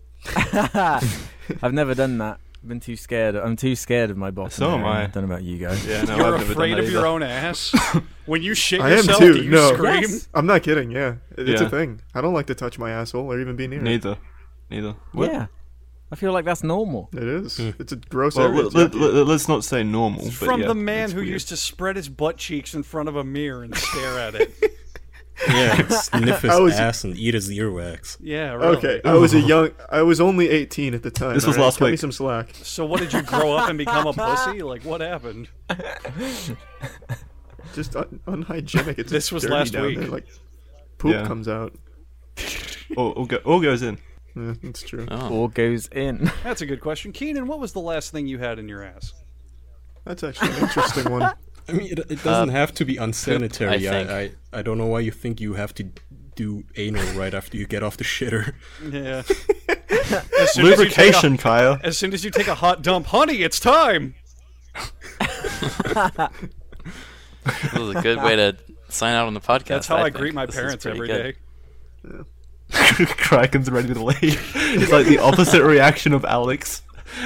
I've never done that. I've been too scared. I'm too scared of my bottom. So am area. I. I don't know about you guys. Yeah, no, You're I've never afraid done that of your either. own ass? When you shit I am yourself, too, do you no. scream? Yes. I'm not kidding. Yeah, It- it's Yeah. a thing. I don't like to touch my asshole or even be near it. Neither, neither. What? Yeah, I feel like that's normal. It is. Hmm. It's a gross Well, area. let, It's let, yucky. let, let's not say normal. It's but from yeah, the man it's who weird. used to spread his butt cheeks in front of a mirror and stare at it. Yeah, sniff his I was- ass and eat his earwax. Yeah, really. Okay, I was a young. I was only eighteen at the time. This was alright? last Cut me week. some slack. So what, did you grow up and become a pussy? Like, what happened? Just un- unhygienic. It's This was dirty last down week. there, Like poop Yeah. comes out. All, all, go, all goes in. Yeah, that's true. Oh. Or goes in. That's a good question. Keenan, what was the last thing you had in your ass? That's actually an interesting one. I mean, it, it doesn't Uh, have to be unsanitary. I think. I, I, I don't know why you think you have to do anal right after you get off the shitter. Yeah. As soon as you take Lubrication, Kaya. a- As soon as you take a hot dump, honey, it's time. This is a good way to sign out on the podcast. That's how I, think. greet my This is parents pretty every good. day. Kraken's ready to leave. It's like the opposite reaction of Alex.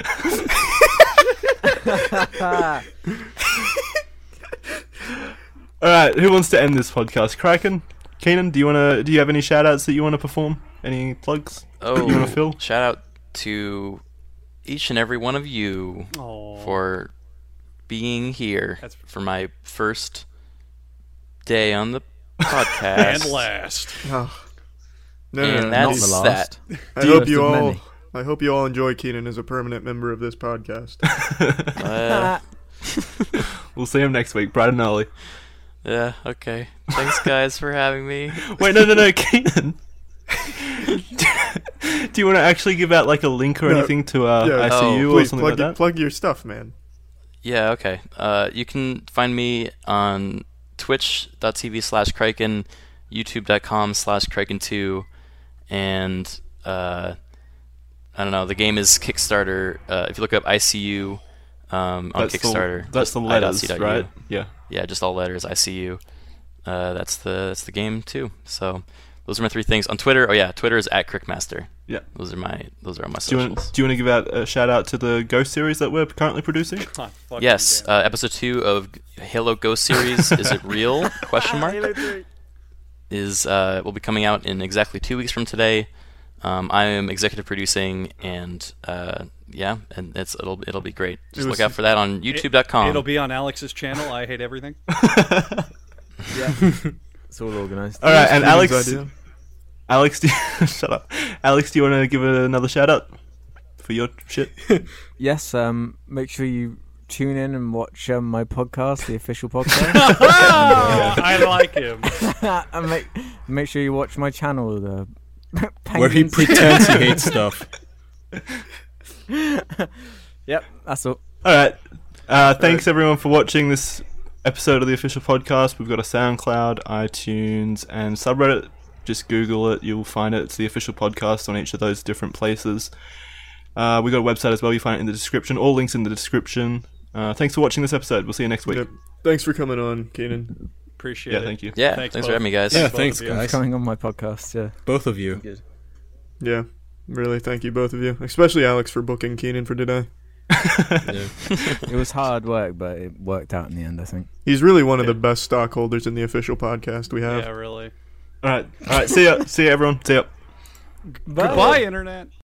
Alright, who wants to end this podcast? Kraken? Keenan, do you wanna do you have any shout outs that you wanna perform? Any plugs? Oh, You wanna fill? shout out to each and every one of you Aw. for being here That's- for my first day on the podcast. And last. Oh. No, And no, no, that's the last. that. I hope First you of all. many. I hope you all enjoy Keenan as a permanent member of this podcast. Uh, We'll see him next week, bright and early. yeah, okay. Thanks, guys, for having me. Wait, no, no, no, Keenan. Do you want to actually give out like a link or No. anything to uh, Yeah. I C U Oh, or Please something plug, like your, that? plug your stuff, man. Yeah, okay. Uh, you can find me on twitch.tv slash Kraken, youtube.com slash Kraken2, and uh, I don't know, the game is Kickstarter. Uh, if you look up I C U um, on That's Kickstarter, The, that's the i dot letters, c dot u. right? Yeah. Yeah, just all letters, I C U. Uh, that's the that's the game too. So those are my three things. On Twitter, oh yeah, Twitter is at Crickmaster. Yeah. Those are my those are all my Do you, socials. want, do you want to give out a shout out to the Ghost series that we're currently producing? God, fucking Yes, damn. uh, episode two of Halo Ghost series. Is it real? Question mark. Is uh, will be coming out in exactly two weeks from today. Um, I am executive producing, and uh, yeah, and it's it'll it'll be great. Just was- look out for that on YouTube dot com. It'll be on Alex's channel. I hate everything. Yeah. It's all organised. All right, and Steven's Alex, idea. Alex, do you, shut up. Alex, do you want to give another shout out for your shit? Yes, um, make sure you tune in and watch um, my podcast, the official podcast. I like him. and make make sure you watch my channel, the Where he Penguins. pretends he hates stuff. Yep, that's all. All right. Uh, thanks everyone for watching this episode of the official podcast. We've got a SoundCloud, iTunes, and subreddit. Just Google it, you'll find it. It's the official podcast on each of those different places. Uh, we got a website as well. You find it in the description. All links in the description. Uh, thanks for watching this episode. We'll see you next week. Yep. Thanks for coming on, Keenan. Appreciate Yeah, it. thank you. yeah, Thanks, thanks, both. for having me, guys. Yeah, both thanks, of you. guys. Coming on my podcast, yeah. Both of you. Good. Yeah, really, thank you both of you, especially Alex for booking Keenan for today. Yeah. It was hard work, but it worked out in the end, I think. He's really one of Yeah. the best stockholders in the official podcast we have. Yeah, really. All right. All right. See ya. See ya, everyone. See ya. Goodbye, Internet.